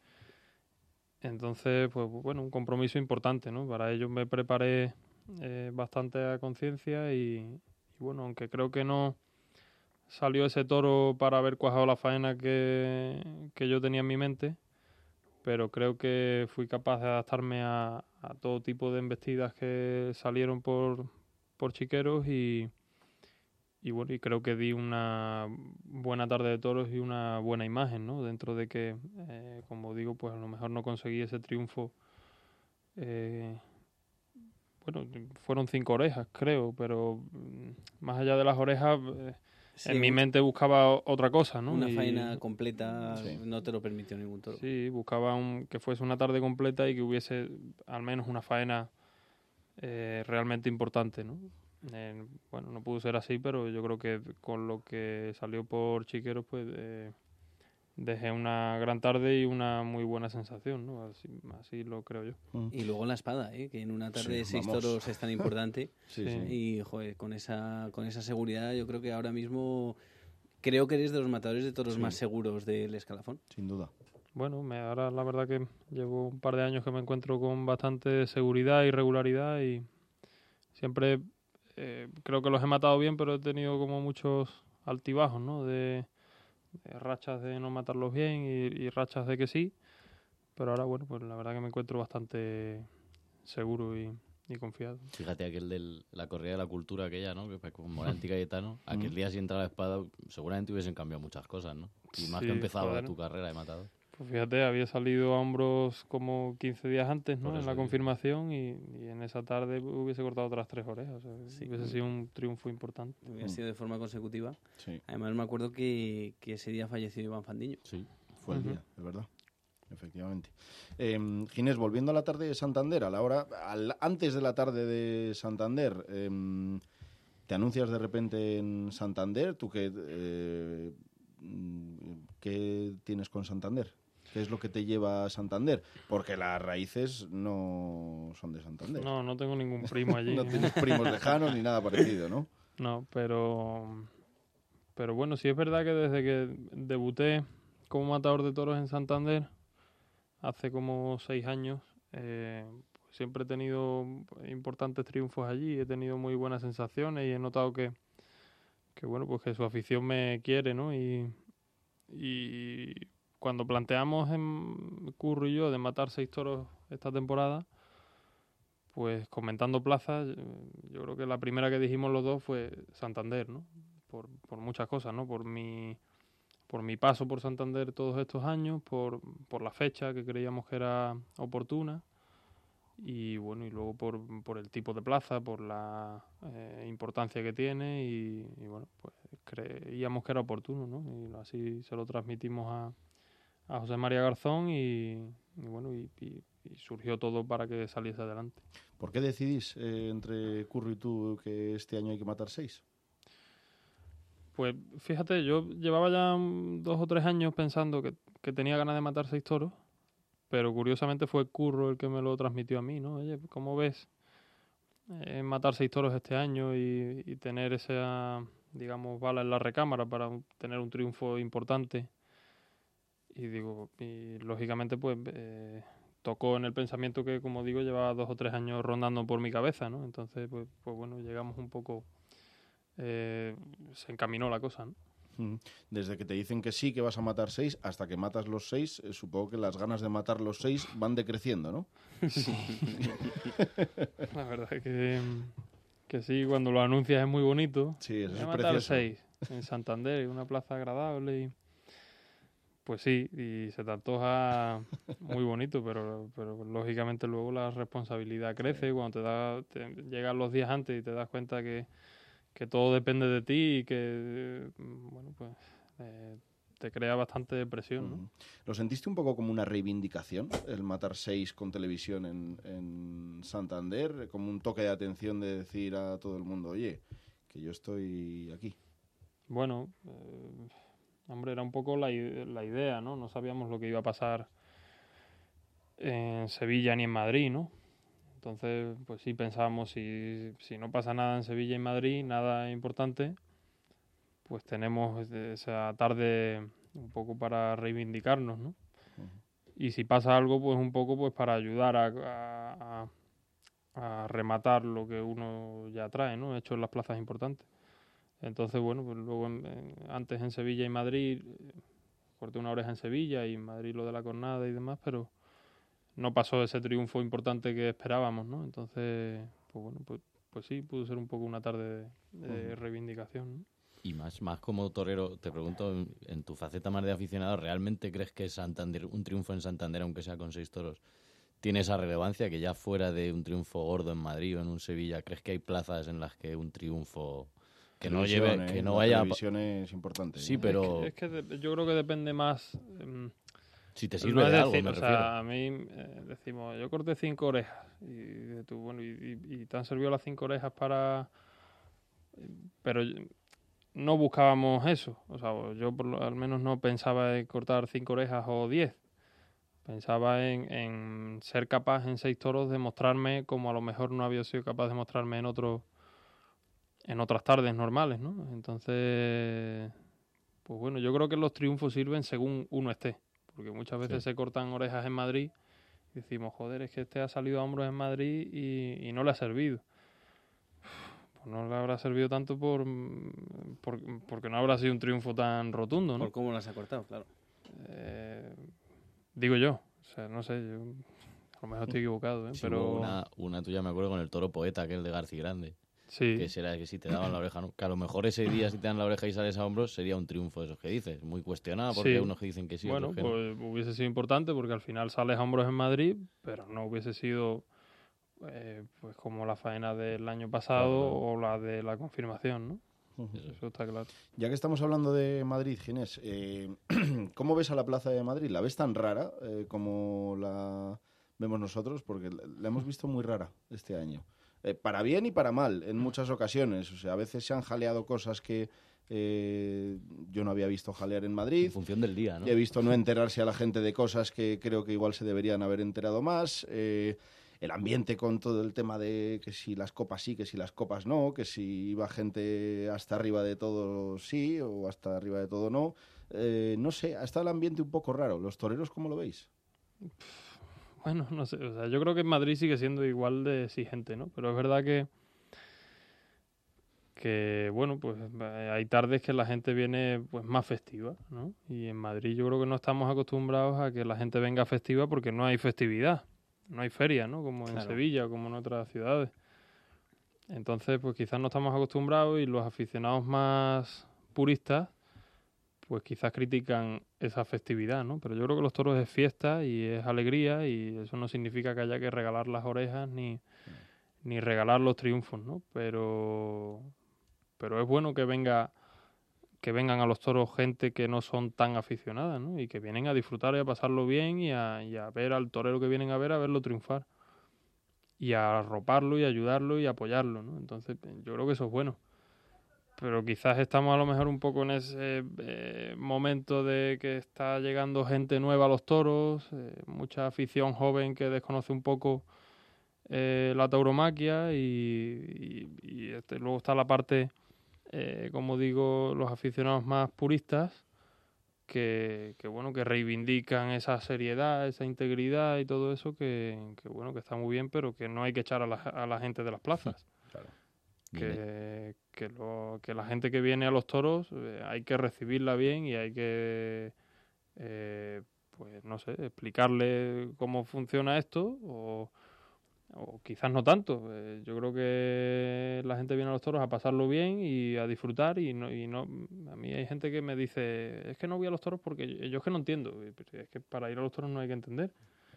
Entonces, pues bueno, un compromiso importante, ¿no? Para ello me preparé eh, bastante a conciencia y, y bueno, aunque creo que no salió ese toro para haber cuajado la faena que, que yo tenía en mi mente, pero creo que fui capaz de adaptarme a, a todo tipo de embestidas que salieron por, por chiqueros y, y bueno, y creo que di una buena tarde de toros y una buena imagen, ¿no? Dentro de que, eh, como digo, pues a lo mejor no conseguí ese triunfo. Eh, bueno, fueron cinco orejas, creo, pero más allá de las orejas, eh, sí, en mi mente buscaba otra cosa, ¿no? Una y, faena completa sí. No te lo permitió ningún toro. Sí, buscaba un, que fuese una tarde completa y que hubiese al menos una faena eh, realmente importante, ¿no? Eh, bueno, no pudo ser así, pero yo creo que con lo que salió por Chiqueros, pues eh, dejé una gran tarde y una muy buena sensación, ¿no? Así, así lo creo yo. Y luego la espada, ¿eh? Que en una tarde sí, de seis vamos. toros es tan importante. sí, sí. Y, joder, con esa, con esa seguridad yo creo que ahora mismo creo que eres de los matadores de toros sí. más seguros del escalafón. Sin duda. Bueno, me, ahora la verdad que llevo un par de años que me encuentro con bastante seguridad y regularidad y siempre eh, creo que los he matado bien, pero he tenido como muchos altibajos, ¿no? De, de rachas de no matarlos bien y, y rachas de que sí, pero ahora, bueno, pues la verdad que me encuentro bastante seguro y, y confiado. Fíjate, aquel de la corrida de la cultura aquella, ¿no? Que con Morante y Cayetano, aquel día si entraba la espada, seguramente hubiesen cambiado muchas cosas, ¿no? Y más sí, que empezaba joder. Tu carrera de matador. Pues fíjate, había salido a hombros como quince días antes, ¿no? En la confirmación y, y en esa tarde hubiese cortado otras tres orejas. O sea, sí, hubiese sido un triunfo importante. Hubiera sido de forma consecutiva. Sí. Además me acuerdo que, que ese día falleció Iván Fandiño. Sí, fue el uh-huh. día, es verdad. Efectivamente. Eh, Ginés, volviendo a la tarde de Santander, a la hora, al, antes de la tarde de Santander, eh, te anuncias de repente en Santander. ¿Tú qué, eh, qué tienes con Santander? ¿Qué es lo que te lleva a Santander? Porque las raíces no son de Santander. No, no tengo ningún primo allí. No tienes primos lejanos ni nada parecido, ¿no? No, pero... Pero bueno, sí es verdad que desde que debuté como matador de toros en Santander, hace como seis años, eh, pues siempre he tenido importantes triunfos allí, he tenido muy buenas sensaciones y he notado que, que bueno, pues que su afición me quiere, ¿no? Y, y cuando planteamos en Curro y yo de matar seis toros esta temporada, pues comentando plazas, yo creo que la primera que dijimos los dos fue Santander, ¿no? Por, por muchas cosas, ¿no? Por mi, por mi paso por Santander todos estos años, por, por la fecha que creíamos que era oportuna y bueno, y luego por, por el tipo de plaza, por la eh, importancia que tiene y, y bueno, pues creíamos que era oportuno, ¿no? Y así se lo transmitimos a, a José María Garzón y, y bueno, y, y, y surgió todo para que saliese adelante. ¿Por qué decidís eh, entre Curro y tú que este año hay que matar seis? Pues fíjate, yo llevaba ya dos o tres años pensando que, que tenía ganas de matar seis toros, pero curiosamente fue Curro el que me lo transmitió a mí, ¿no? Oye, ¿cómo ves eh, matar seis toros este año y, y tener esa, digamos, bala en la recámara para tener un triunfo importante? Y digo, y lógicamente pues eh, tocó en el pensamiento que, como digo, llevaba dos o tres años rondando por mi cabeza, ¿no? Entonces, pues, pues bueno, llegamos un poco... Eh, se encaminó la cosa, ¿no? Desde que te dicen que sí, que vas a matar seis, hasta que matas los seis, eh, supongo que las ganas de matar los seis van decreciendo, ¿no? Sí. La verdad es que, que sí, cuando lo anuncias es muy bonito. Sí, eso Voy a es matar precioso. seis en Santander, una plaza agradable y... Pues sí, y se te antoja muy bonito, pero, pero lógicamente luego la responsabilidad crece cuando te, da, te llegan los días antes y te das cuenta que que todo depende de ti y que, bueno, pues eh, te crea bastante presión, ¿no? Uh-huh. ¿Lo sentiste un poco como una reivindicación, el matar seis con televisión en, en Santander? Como un toque de atención de decir a todo el mundo, oye, que yo estoy aquí. Bueno, eh, hombre, era un poco la, la idea, ¿no? No sabíamos lo que iba a pasar en Sevilla ni en Madrid, ¿no? Entonces, pues sí pensábamos, si, si no pasa nada en Sevilla y Madrid, nada importante, pues tenemos esa tarde un poco para reivindicarnos, ¿no? Uh-huh. Y si pasa algo, pues un poco pues para ayudar a, a, a rematar lo que uno ya trae, ¿no? Hecho en las plazas importantes. Entonces, bueno, pues luego en, en, antes en Sevilla y Madrid, corté una oreja en Sevilla y en Madrid lo de la cornada y demás, pero no pasó ese triunfo importante que esperábamos, ¿no? Entonces, pues bueno, pues, pues sí, pudo ser un poco una tarde de, de uh-huh. reivindicación, ¿no? Y más, más como torero, te pregunto, en, en tu faceta más de aficionado, ¿realmente crees que Santander, un triunfo en Santander, aunque sea con seis toros, tiene esa relevancia que ya fuera de un triunfo gordo en Madrid o en un Sevilla, crees que hay plazas en las que un triunfo que no lleve, eh, que no la vaya... La televisión es importante. Sí, pero... Es que, es que de, yo creo que depende más... Um, Si te sirve no de algo, decir, me o refiero. sea, a mí eh, decimos, yo corté cinco orejas y, tú, bueno, y, y, y te han servido las cinco orejas para... Pero no buscábamos eso. O sea, yo por lo, al menos no pensaba en cortar cinco orejas o diez. Pensaba en, en ser capaz en seis toros de mostrarme como a lo mejor no había sido capaz de mostrarme en otro, en otras tardes normales, ¿no? Entonces, pues bueno, yo creo que los triunfos sirven según uno esté. Porque muchas veces sí. se cortan orejas en Madrid y decimos, joder, es que este ha salido a hombros en Madrid y, y no le ha servido. Pues no le habrá servido tanto por, por porque no habrá sido un triunfo tan rotundo, ¿no? Por cómo las ha cortado, claro. Eh, digo yo, o sea, no sé, yo a lo mejor estoy equivocado, ¿eh? Sí, Pero una, una tuya me acuerdo con el toro poeta, aquel de García Grande. Sí. Que será que si te daban la oreja, ¿no? Que a lo mejor ese día si te dan la oreja y sales a hombros sería un triunfo de esos que dices. Muy cuestionado porque sí. hay unos que dicen que sí. Bueno, otros que pues no. hubiese sido importante porque al final sales a hombros en Madrid, pero no hubiese sido eh, pues como la faena del año pasado claro, claro. o la de la confirmación, ¿no? Uh-huh. Eso, eso está claro. Ya que estamos hablando de Madrid, Ginés, eh, ¿cómo ves a la Plaza de Madrid? ¿La ves tan rara eh, como la vemos nosotros? Porque la hemos visto muy rara este año. Eh, para bien y para mal, en muchas ocasiones. O sea, a veces se han jaleado cosas que eh, yo no había visto jalear en Madrid. En función del día, ¿no? He visto no enterarse a la gente de cosas que creo que igual se deberían haber enterado más. Eh, el ambiente con todo el tema de que si las copas sí, que si las copas no, que si iba gente hasta arriba de todo sí o hasta arriba de todo no. Eh, no sé, ha estado el ambiente un poco raro. ¿Los toreros cómo lo veis? Bueno, no sé, o sea, yo creo que en Madrid sigue siendo igual de exigente, ¿no? Pero es verdad que que bueno, pues hay tardes que la gente viene pues más festiva, ¿no? Y en Madrid yo creo que no estamos acostumbrados a que la gente venga festiva porque no hay festividad, no hay feria, ¿no? Como en Claro. Sevilla o como en otras ciudades. Entonces, pues quizás no estamos acostumbrados y los aficionados más puristas pues quizás critican esa festividad, ¿no? Pero yo creo que los toros es fiesta y es alegría y eso no significa que haya que regalar las orejas ni, ni regalar los triunfos, ¿no? Pero, pero es bueno que venga que vengan a los toros gente que no son tan aficionadas, ¿no? Y que vienen a disfrutar y a pasarlo bien y a, y a ver al torero que vienen a ver, a verlo triunfar. Y a arroparlo y ayudarlo y apoyarlo, ¿no? Entonces yo creo que eso es bueno. Pero quizás estamos a lo mejor un poco en ese eh, momento de que está llegando gente nueva a los toros, eh, mucha afición joven que desconoce un poco eh, la tauromaquia y, y, y este, luego está la parte, eh, como digo, los aficionados más puristas que, que bueno que reivindican esa seriedad, esa integridad y todo eso que, que bueno que está muy bien, pero que no hay que echar a la, a la gente de las plazas. Claro. Que, que, lo, que la gente que viene a los toros eh, hay que recibirla bien y hay que, eh, pues no sé, explicarle cómo funciona esto o, o quizás no tanto. Eh, yo creo que la gente viene a los toros a pasarlo bien y a disfrutar y no, y no a mí hay gente que me dice, es que no voy a los toros porque yo, yo es que no entiendo. Es que para ir a los toros no hay que entender.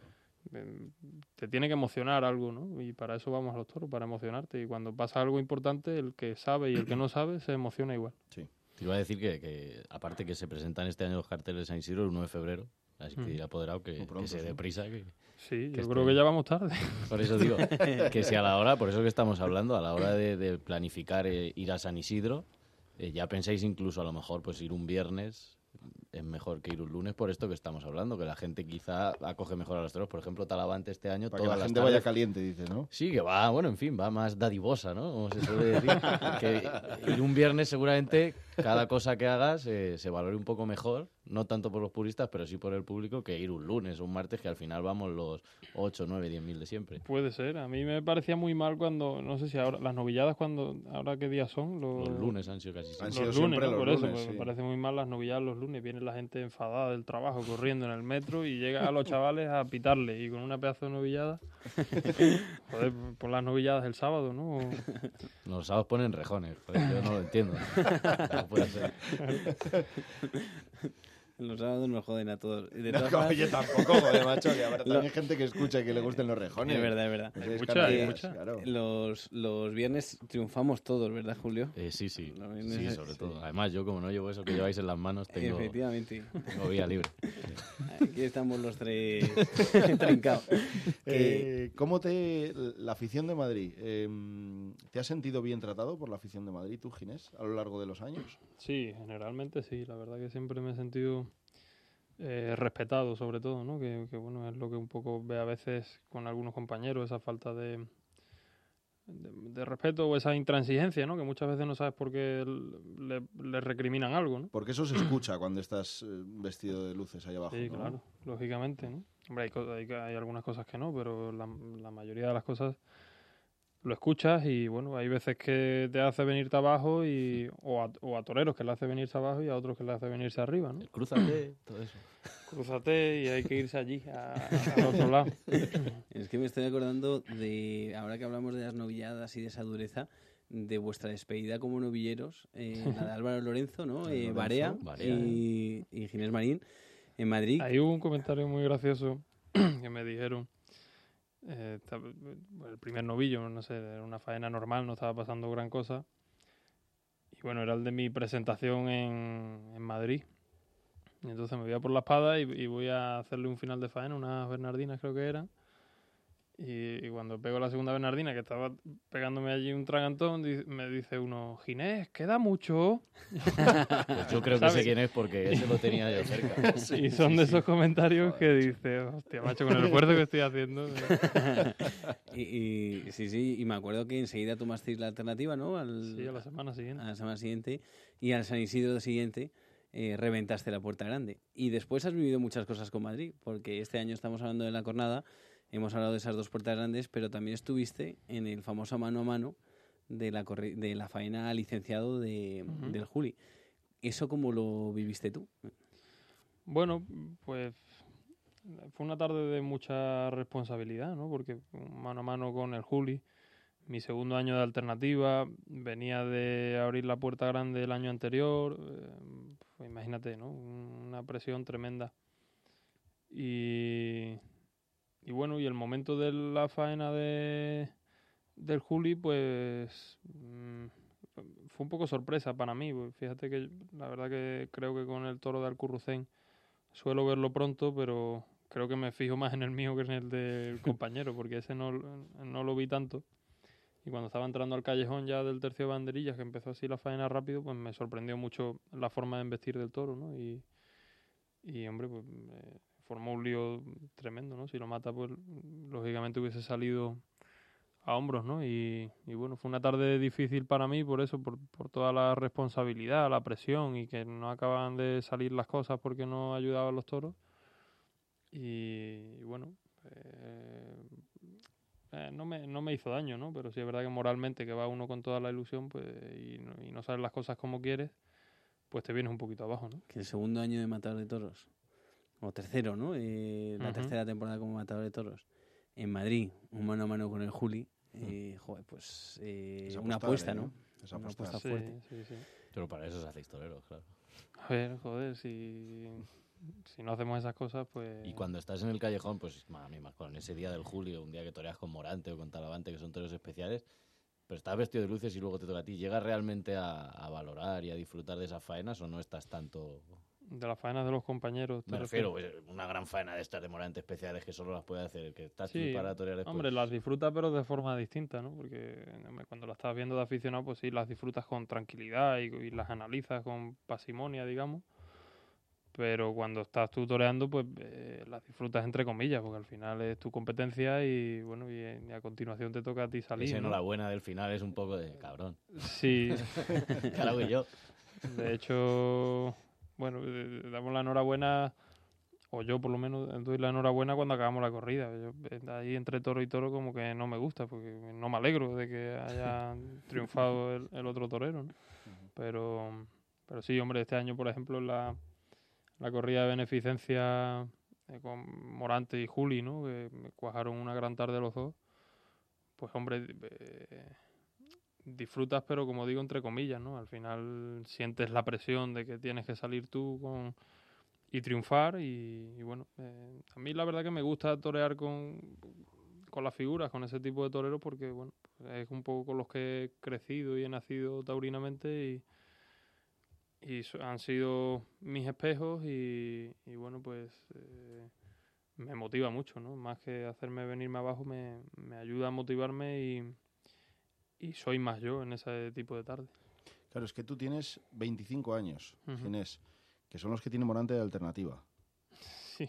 Te tiene que emocionar algo, ¿no? Y para eso vamos a los toros, para emocionarte. Y cuando pasa algo importante, el que sabe y el que no sabe se emociona igual. Sí. Te iba a decir que, que aparte que se presentan este año los carteles de San Isidro el uno de febrero, así que Mm. ir apoderado que, pronto, que se sí. dé prisa. Que, Sí, que yo creo que ya vamos tarde. Por eso digo, que si a la hora, por eso que estamos hablando, a la hora de, de planificar eh, ir a San Isidro, eh, ya pensáis incluso a lo mejor pues ir un viernes es mejor que ir un lunes por esto que estamos hablando, que la gente quizá acoge mejor a los toros. Por ejemplo, Talavante este año, Para que todas la las gente tardes- vaya caliente, dices, ¿no? Sí, que va, bueno, en fin, va más dadivosa, ¿no? Como se suele decir. Que ir un viernes seguramente cada cosa que hagas eh, se valore un poco mejor, no tanto por los puristas, pero sí por el público, que ir un lunes o un martes, que al final vamos los ocho, nueve, diez mil de siempre. Puede ser. A mí me parecía muy mal cuando, no sé si ahora, las novilladas, cuando ahora qué días son. Los, Los lunes han sido casi siempre. Han sido los lunes, siempre ¿no? los Por eso, lunes, pues, sí. me parece muy mal las novilladas los lunes. Viene la gente enfadada del trabajo, corriendo en el metro y llega a los chavales a pitarle y con una pedazo de novillada. Joder, por las novilladas el sábado, ¿no? O- Los sábados ponen rejones, joder, yo no lo entiendo. No puede ser. Los sábados nos joden a todos. De No, todas formas- oye, tampoco, joder, macho, que habrá Lo- también hay gente que escucha y que le gusten los rejones. Es verdad, es verdad. Eso es mucha, canallas, hay mucha. claro. Los, los viernes triunfamos todos, ¿verdad, Julio? Eh, sí, sí, Los sí, viernes- sobre todo. Además, yo como no llevo eso que lleváis en las manos, tengo, Efectivamente. tengo vía libre. Aquí estamos los tres trincados. Que- Eh, ¿Cómo te... la afición de Madrid, eh, ¿te has sentido bien tratado por la afición de Madrid, tú, Ginés, a lo largo de los años? Sí, generalmente sí. La verdad que siempre me he sentido eh, respetado, sobre todo, ¿no? Que, que, bueno, es lo que un poco ve a veces con algunos compañeros, esa falta de, de, de respeto o esa intransigencia, ¿no? Que muchas veces no sabes por qué le, le recriminan algo, ¿no? Porque eso se escucha cuando estás eh, vestido de luces ahí abajo, Sí, ¿no? claro, lógicamente, ¿no? Hombre, hay, co- hay, hay algunas cosas que no, pero la, la mayoría de las cosas lo escuchas y, bueno, hay veces que te hace venirte abajo y, o, a, o a toreros que le hace venirse abajo y a otros que le hace venirse arriba, ¿no? Crúzate, todo eso. Crúzate y hay que irse allí, a- al otro lado. Es que me estoy acordando de, ahora que hablamos de las novilladas y de esa dureza, de vuestra despedida como novilleros, eh, la de Álvaro Lorenzo, ¿no? Eh, Lorenzo, Barea, Barea, y, y Ginés Marín en Madrid. Ahí hubo un comentario muy gracioso que me dijeron, eh, estaba- el primer novillo, no sé, era una faena normal, no estaba pasando gran cosa. Y bueno, era el de mi presentación en, en Madrid. Y entonces me voy a por la espada y, y voy a hacerle un final de faena, unas bernardinas creo que eran. Y, y cuando pego la segunda bernardina, que estaba pegándome allí un tragantón, di- me dice uno, Ginés, ¿queda mucho? Pues yo creo que ¿Sabes? sé quién es porque ese lo tenía yo cerca. Y son de esos comentarios que dice, hostia, macho, con el esfuerzo que estoy haciendo. y, y- sí, sí, y me acuerdo que enseguida tomasteis la alternativa, ¿no? Al, Sí, a la semana siguiente. a la semana siguiente. Y al San Isidro siguiente eh, reventaste la Puerta Grande. Y después has vivido muchas cosas con Madrid, porque este año estamos hablando de la Cornada, hemos hablado de esas dos Puertas Grandes, pero también estuviste en el famoso mano a mano de la, corri- de la faena licenciado de, Ujú. del Juli. ¿Eso cómo lo viviste tú? Bueno, pues fue una tarde de mucha responsabilidad, ¿no? Porque mano a mano con el Juli, mi segundo año de alternativa, venía de abrir la puerta grande el año anterior, eh, pues imagínate, ¿no? Una presión tremenda. Y, y bueno, y el momento de la faena de, del Juli, pues mm, fue un poco sorpresa para mí. Pues fíjate que la verdad que creo que con el toro de Alcurrucén suelo verlo pronto, pero creo que me fijo más en el mío que en el del compañero, porque ese no, no lo vi tanto. Y cuando estaba entrando al callejón ya del tercio de banderillas, que empezó así la faena rápido, pues me sorprendió mucho la forma de embestir del toro, ¿no? Y, y hombre, pues eh, formó un lío tremendo, ¿no? Si lo mata, pues lógicamente hubiese salido a hombros, ¿no? Y, y bueno, fue una tarde difícil para mí por eso, por, por toda la responsabilidad, la presión y que no acababan de salir las cosas porque no ayudaban los toros. Y, y bueno, eh, eh, no, me, no me hizo daño, ¿no? Pero sí es verdad que moralmente, que va uno con toda la ilusión pues y no, y no sabes las cosas como quieres, pues te vienes un poquito abajo, ¿no? Que el segundo año de Matador de Toros, o tercero, ¿no? Eh, la Ujú. tercera temporada como Matador de Toros, en Madrid, un mano a mano con el Juli, eh, joder, pues eh, Es una apostar, apuesta, ¿eh? ¿no? Es Una apostar. apuesta Sí, fuerte. sí, sí. Pero para eso se hace toreros, claro. A ver, joder, si, si no hacemos esas cosas, pues... Y cuando estás en el callejón, pues a mí más con ese día del Julio, un día que toreas con Morante o con Talavante, que son toreros especiales, pero estás vestido de luces y luego te toca a ti. ¿Llegas realmente a, a valorar y a disfrutar de esas faenas o no estás tanto...? De las faenas de los compañeros. ¿te Me refiero, refieres? pues, una gran faena de estas de Morante especiales que solo las puede hacer el que está Sí, aquí para torear después. hombre, las disfrutas pero de forma distinta, ¿no? Porque hombre, cuando las estás viendo de aficionado, pues sí, las disfrutas con tranquilidad y, y las analizas con pasimonia, digamos. Pero cuando estás tú toreando, pues eh, las disfrutas entre comillas, porque al final es tu competencia y bueno, y, y a continuación te toca a ti salir, Esa ¿no? enhorabuena del final es un poco de cabrón. Sí. ¿Qué hago yo? De hecho, bueno, eh, damos la enhorabuena, o yo por lo menos doy la enhorabuena cuando acabamos la corrida. Yo, eh, ahí entre toro y toro como que no me gusta, porque no me alegro de que haya triunfado el, el otro torero, ¿no? Pero, pero sí, hombre, este año, por ejemplo, la, la corrida de beneficencia eh, con Morante y Juli, ¿no? Que me cuajaron una gran tarde los dos. Pues, hombre, eh, disfrutas, pero como digo, entre comillas, ¿no? Al final sientes la presión de que tienes que salir tú con y triunfar y, y bueno, eh, a mí la verdad que me gusta torear con, con las figuras, con ese tipo de toreros, porque bueno, es un poco con los que he crecido y he nacido taurinamente y, y so- han sido mis espejos y, y bueno, pues eh, me motiva mucho, ¿no? Más que hacerme venirme abajo, me, me ayuda a motivarme y, y soy más yo en ese tipo de tarde. Claro, es que tú tienes veinticinco años, Ujú. Ginés, que son los que tiene Morante de alternativa. Sí.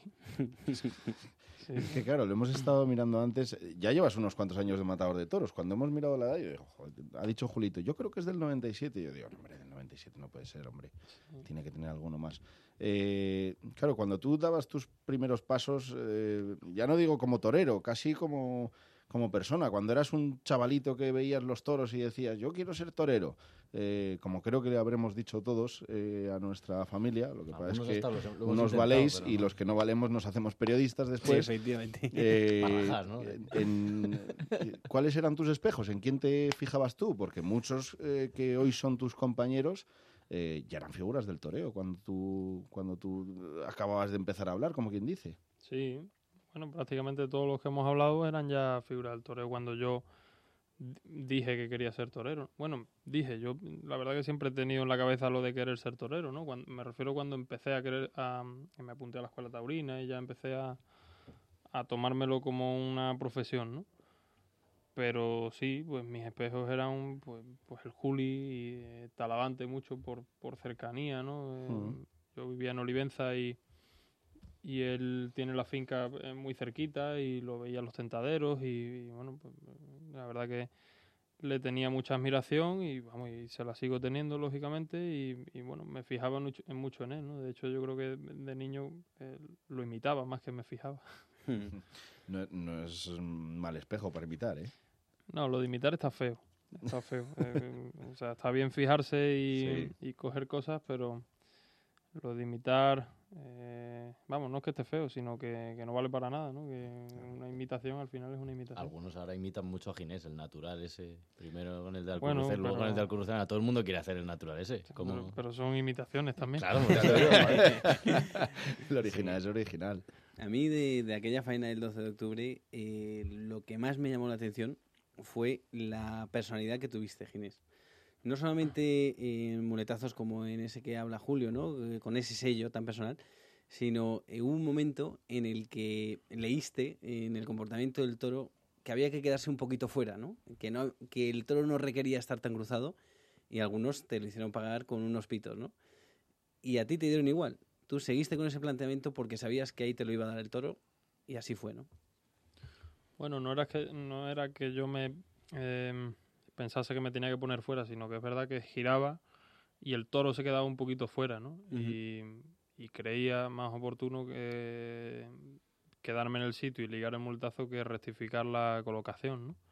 Es que claro, lo hemos estado mirando antes. Ya llevas unos cuantos años de matador de toros. Cuando hemos mirado la edad, yo digo, joder, ha dicho Julito, yo creo que es del noventa y siete. Y yo digo, no, hombre, del noventa y siete no puede ser, hombre. Tiene que tener alguno más. Eh, claro, cuando tú dabas tus primeros pasos, eh, ya no digo como torero, casi como, como persona. Cuando eras un chavalito que veías los toros y decías, yo quiero ser torero. Eh, como creo que le habremos dicho todos eh, a nuestra familia, lo que pasa Algunos es que hasta los- lo hemos unos intentado, valéis pero y no. los que no valemos nos hacemos periodistas después. Sí, efectivamente. Eh, Para rajar, ¿no? en- ¿Cuáles eran tus espejos? ¿En quién te fijabas tú? Porque muchos eh, que hoy son tus compañeros eh, ya eran figuras del toreo cuando tú, cuando tú acababas de empezar a hablar, como quien dice. Sí, bueno, prácticamente todos los que hemos hablado eran ya figuras del toreo cuando yo d- dije que quería ser torero. Bueno, dije, yo la verdad que siempre he tenido en la cabeza lo de querer ser torero, ¿no? Cuando, me refiero cuando empecé a querer, a, que me apunté a la escuela taurina y ya empecé a, a tomármelo como una profesión, ¿no? Pero sí, pues mis espejos eran pues, pues el Juli y eh, Talavante mucho por, por cercanía, ¿no? Eh, Ujú. Yo vivía en Olivenza y, y él tiene la finca eh, muy cerquita y lo veía en los tentaderos y, y, bueno, pues la verdad que le tenía mucha admiración y vamos, y se la sigo teniendo lógicamente y, y bueno, me fijaba mucho en, mucho en él, ¿no? De hecho yo creo que de niño eh, lo imitaba más que me fijaba. No, no es un mal espejo para imitar, ¿eh? No, lo de imitar está feo. está feo. Eh, o sea, está bien fijarse y, Sí. y coger cosas, pero lo de imitar, eh, vamos, no es que esté feo, sino que, que no vale para nada, ¿no? Que una imitación al final es una imitación. Algunos ahora imitan mucho a Ginés, el natural ese. Primero con el de Bueno, Alcurucén, luego pero- con el de Alcurucén. Todo el mundo quiere hacer el natural ese. Como... Pero, pero son imitaciones también. Claro, ya te digo, ¿vale? El original es original. A mí de, de aquella faena del doce de octubre, eh, lo que más me llamó la atención fue la personalidad que tuviste, Ginés. No solamente en muletazos como en ese que habla Julio, ¿no? Eh, con ese sello tan personal, sino eh, hubo un momento en el que leíste en el comportamiento del toro que había que quedarse un poquito fuera, ¿no? Que, no, que el toro no requería estar tan cruzado y algunos te lo hicieron pagar con unos pitos, ¿no? Y a ti te dieron igual. Tú seguiste con ese planteamiento porque sabías que ahí te lo iba a dar el toro y así fue, ¿no? Bueno, no era que, no era que yo me eh, pensase que me tenía que poner fuera, sino que es verdad que giraba y el toro se quedaba un poquito fuera, ¿no? Ujú. y, y creía más oportuno que quedarme en el sitio y ligar el muletazo que rectificar la colocación, ¿no?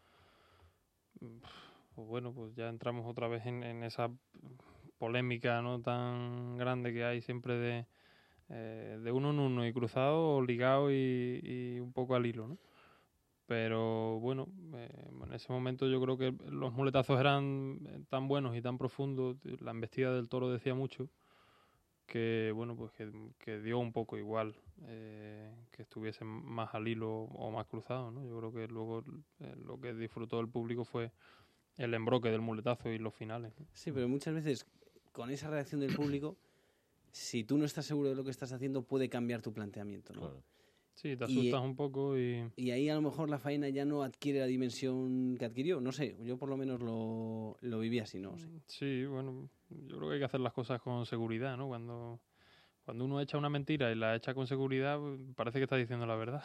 Pues bueno, pues ya entramos otra vez en, en esa polémica, ¿no?, tan grande que hay siempre de, eh, de uno en uno y cruzado o ligado y, y un poco al hilo, ¿no? Pero bueno, eh, en ese momento yo creo que los muletazos eran tan buenos y tan profundos, la embestida del toro decía mucho, que bueno, pues que, que dio un poco igual eh, que estuviesen más al hilo o más cruzados, ¿no? Yo creo que luego eh, lo que disfrutó el público fue el embroque del muletazo y los finales, ¿no? Sí, pero muchas veces con esa reacción del público, si tú no estás seguro de lo que estás haciendo, puede cambiar tu planteamiento, ¿no? Claro. Sí, te Y, asustas un poco y... Y ahí a lo mejor la faena ya no adquiere la dimensión que adquirió. No sé, yo por lo menos lo, lo viví así, no sé. Sí, bueno, yo creo que hay que hacer las cosas con seguridad, ¿no? Cuando, cuando uno echa una mentira y la echa con seguridad, parece que está diciendo la verdad.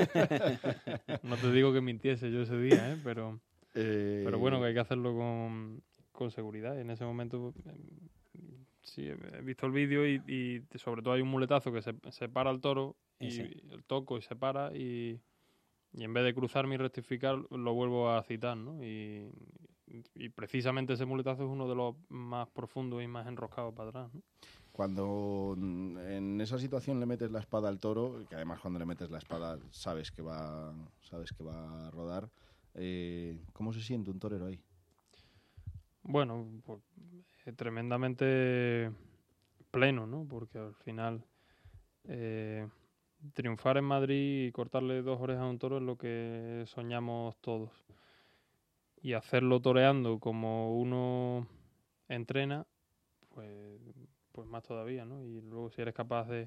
No te digo que mintiese yo ese día, ¿eh? Pero, Eh, pero bueno, que hay que hacerlo con, con seguridad. Y en ese momento, eh, sí, he visto el vídeo y, y sobre todo hay un muletazo que se, se para al toro y Ese. el toco y se para y, y en vez de cruzarme y rectificar lo vuelvo a citar, ¿no? Y, y precisamente ese muletazo es uno de los más profundos y más enroscados para atrás, ¿no? Cuando mm, en esa situación le metes la espada al toro, que además cuando le metes la espada sabes que va, sabes que va a rodar, eh, ¿cómo se siente un torero ahí? Bueno, pues, eh, tremendamente pleno, ¿no? Porque al final eh, triunfar en Madrid y cortarle dos orejas a un toro es lo que soñamos todos. Y hacerlo toreando como uno entrena, pues, pues más todavía, ¿no? Y luego si eres capaz de,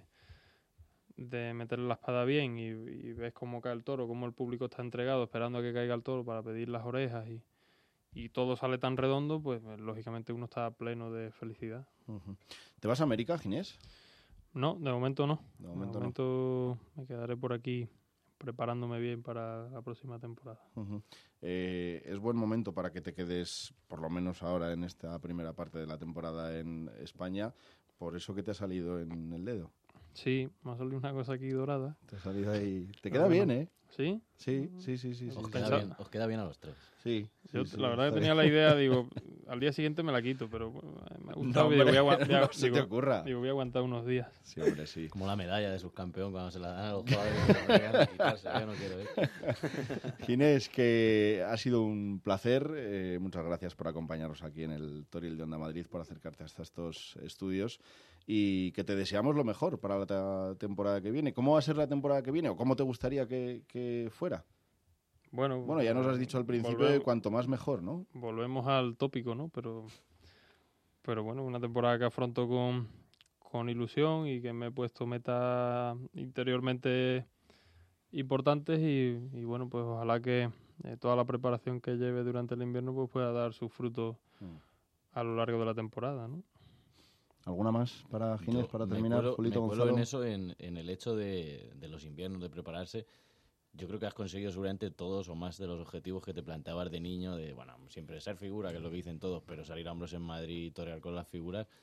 de meterle la espada bien y, y ves cómo cae el toro, cómo el público está entregado esperando a que caiga el toro para pedir las orejas y, y todo sale tan redondo, pues lógicamente uno está pleno de felicidad. Uh-huh. ¿Te vas a América, Ginés? No, de momento no. De momento, de momento me quedaré por aquí preparándome bien para la próxima temporada. Uh-huh. Eh, es buen momento para que te quedes, por lo menos ahora en esta primera parte de la temporada en España, por eso que te ha salido en el dedo. Sí, me ha salido una cosa aquí dorada. Te ha salido ahí. Te Pero queda bueno. bien, ¿eh? ¿Sí? Sí, sí, sí, sí. Os, sí, queda sí. bien, os queda bien a los tres. Sí. Yo, sí, la sí, verdad que está tenía bien. la idea, digo, al día siguiente me la quito, pero bueno, me ha gustado. No, digo, hombre, voy a, agua- voy a- no se te digo- ocurra. Digo, voy a aguantar unos días. Sí, hombre, sí. Como la medalla de subcampeón cuando se la dan a los jugadores que no llegan a quitarse. Yo no quiero ir. Ginés, que ha sido un placer. Eh, muchas gracias por acompañarnos aquí en el Toril de Onda Madrid, por acercarte hasta estos estudios y que te deseamos lo mejor para la ta- temporada que viene. ¿Cómo va a ser la temporada que viene o cómo te gustaría que, que fuera? Bueno, Bueno, ya nos has dicho al principio volvemos- de cuanto más mejor, ¿no? Volvemos al tópico, ¿no? Pero, pero bueno, una temporada que afronto con, con ilusión y que me he puesto metas interiormente importantes y, y bueno, pues ojalá que eh, toda la preparación que lleve durante el invierno pues pueda dar sus frutos Mm. a lo largo de la temporada, ¿no? ¿Alguna más para Ginés, Yo para me terminar, cuelo- Julito me cuelo Gonzalo? en eso, en, en el hecho de, de los inviernos, de prepararse. Yo creo que has conseguido seguramente todos o más de los objetivos que te planteabas de niño, de, bueno, siempre ser figura, que es lo que dicen todos, pero salir a hombros en Madrid y torear con las figuras.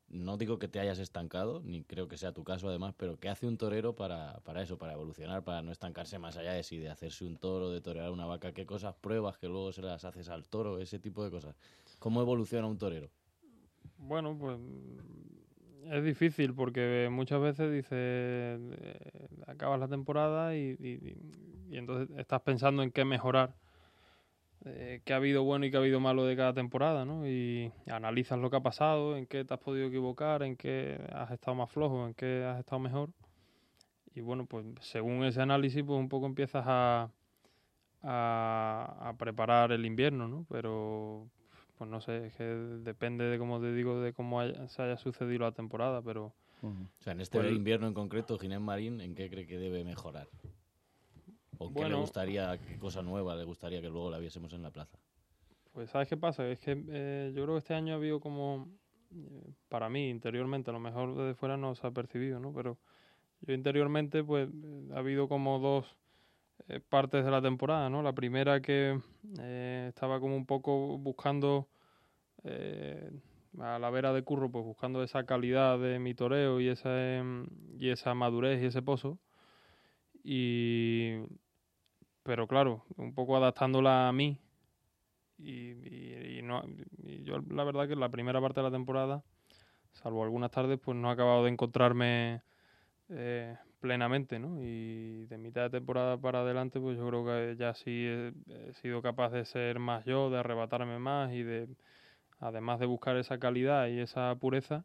no digo que te hayas estancado, ni creo que sea tu caso además, pero ¿qué hace un torero para, para eso, para evolucionar, para no estancarse más allá de si de hacerse un toro, de torear una vaca? ¿Qué cosas pruebas que luego se las haces al toro? Ese tipo de cosas. ¿Cómo evoluciona un torero? Bueno, pues es difícil porque muchas veces dices, eh, acabas la temporada y, y, y entonces estás pensando en qué mejorar, eh, qué ha habido bueno y qué ha habido malo de cada temporada, ¿no? Y analizas lo que ha pasado, en qué te has podido equivocar, en qué has estado más flojo, en qué has estado mejor. Y bueno, pues según ese análisis, pues un poco empiezas a, a, a preparar el invierno, ¿no? Pero pues no sé, es que depende de, como te digo, de cómo haya, se haya sucedido la temporada, pero... Uh-huh. O sea, en este pues, invierno en concreto, Ginés Marín, ¿en qué cree que debe mejorar? ¿O bueno, qué le gustaría, qué cosa nueva le gustaría que luego la viésemos en la plaza? Pues ¿sabes qué pasa? Es que eh, yo creo que este año ha habido como, eh, para mí, interiormente, a lo mejor desde fuera no se ha percibido, ¿no? Pero yo interiormente, pues, eh, ha habido como dos eh, partes de la temporada, ¿no? La primera que eh, estaba como un poco buscando, eh, a la vera de curro, pues buscando esa calidad de mi toreo y esa, eh, y esa madurez y ese pozo. Y... pero claro, un poco adaptándola a mí. Y, y, y, no, y yo la verdad que la primera parte de la temporada, salvo algunas tardes, pues no he acabado de encontrarme eh, plenamente, ¿no? Y de mitad de temporada para adelante, pues yo creo que ya sí he, he sido capaz de ser más yo, de arrebatarme más y de, además de buscar esa calidad y esa pureza,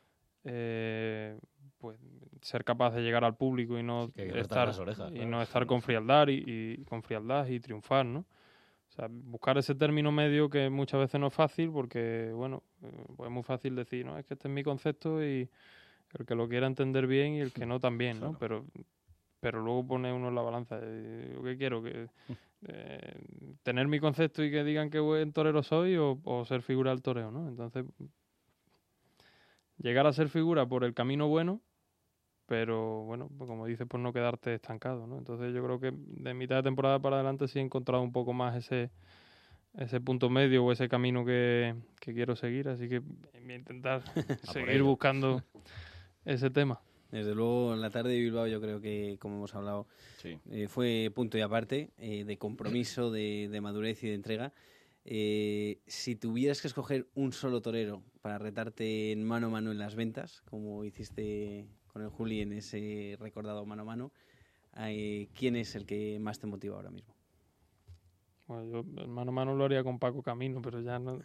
eh, pues ser capaz de llegar al público y no sí, estar las orejas, y claro. no estar con frialdad y, y con frialdad y triunfar, ¿no? O sea, buscar ese término medio que muchas veces no es fácil porque, bueno, pues es muy fácil decir, no, es que este es mi concepto y el que lo quiera entender bien y el que no también, ¿no? Claro. Pero pero luego pone uno en la balanza. ¿Yo qué quiero? que eh, ¿Tener mi concepto y que digan qué buen torero soy o, o ser figura del toreo, ¿no? Entonces, llegar a ser figura por el camino bueno, pero bueno, pues como dices, por no quedarte estancado, ¿no? Entonces yo creo que de mitad de temporada para adelante sí he encontrado un poco más ese ese punto medio o ese camino que, que quiero seguir, así que voy a intentar seguir buscando ese tema. Desde luego, la tarde de Bilbao yo creo que, como hemos hablado, sí. eh, fue punto y aparte, eh, de compromiso, de, de madurez y de entrega. Eh, si tuvieras que escoger un solo torero para retarte en mano a mano en las ventas, como hiciste con el Juli en ese recordado mano a mano, eh, ¿quién es el que más te motiva ahora mismo? Bueno, yo el mano a mano lo haría con Paco Camino, pero ya no...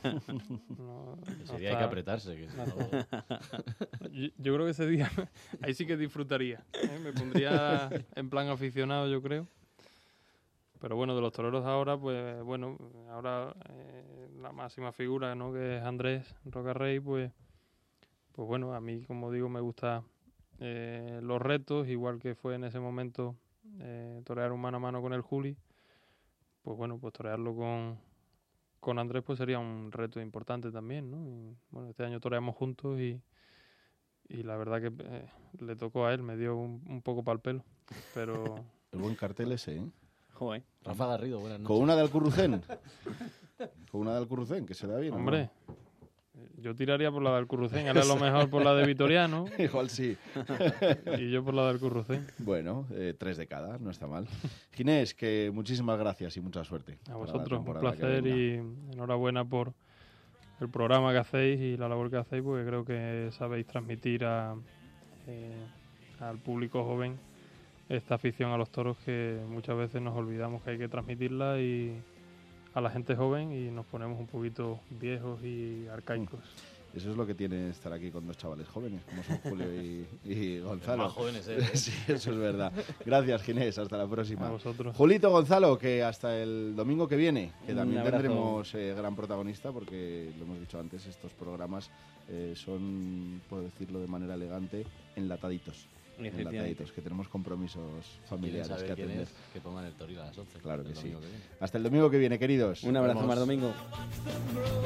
no, ese no día está... hay que apretarse. Que no... yo, yo creo que ese día, ahí sí que disfrutaría, ¿eh? Me pondría en plan aficionado, yo creo. Pero bueno, de los toreros ahora, pues bueno, ahora eh, la máxima figura, ¿no? Que es Andrés Rocarrey, pues, pues bueno, a mí, como digo, me gusta eh, los retos, igual que fue en ese momento eh, torear un mano a mano con el Juli. Pues bueno, pues torearlo con, con Andrés pues sería un reto importante también, ¿no? Y, bueno, este año toreamos juntos y, y la verdad que eh, le tocó a él, me dio un, un poco pa'l pelo, pero... El buen cartel ese, ¿eh? Joder. Rafa Garrido, buenas noches. Con una de Alcurrucén. Con una de Alcurrucén, que se da bien. Hombre, ¿no? Yo tiraría por la de Alcurrucén, ahora a lo mejor por la de Vitoriano. Igual sí. Y yo por la de Alcurrucén. Bueno, eh, tres de cada, no está mal. Ginés, que muchísimas gracias y mucha suerte. A vosotros, un placer y enhorabuena por el programa que hacéis y la labor que hacéis, porque creo que sabéis transmitir a, eh, al público joven esta afición a los toros que muchas veces nos olvidamos que hay que transmitirla y a la gente joven y nos ponemos un poquito viejos y arcaicos. Eso es lo que tiene estar aquí con dos chavales jóvenes, como son Julio y, y Gonzalo. Más jóvenes, ¿eh? Sí, eso es verdad. Gracias, Ginés. Hasta la próxima. A vosotros. Julito, Gonzalo, que hasta el domingo que viene, que también tendremos eh, gran protagonista, porque lo hemos dicho antes, estos programas eh, son, por decirlo de manera elegante, enlataditos. Enlataditos, que tenemos compromisos familiares que atender. Es, que pongan el toril a las once. Claro que sí. Que hasta el domingo que viene, queridos. Un abrazo, más domingo.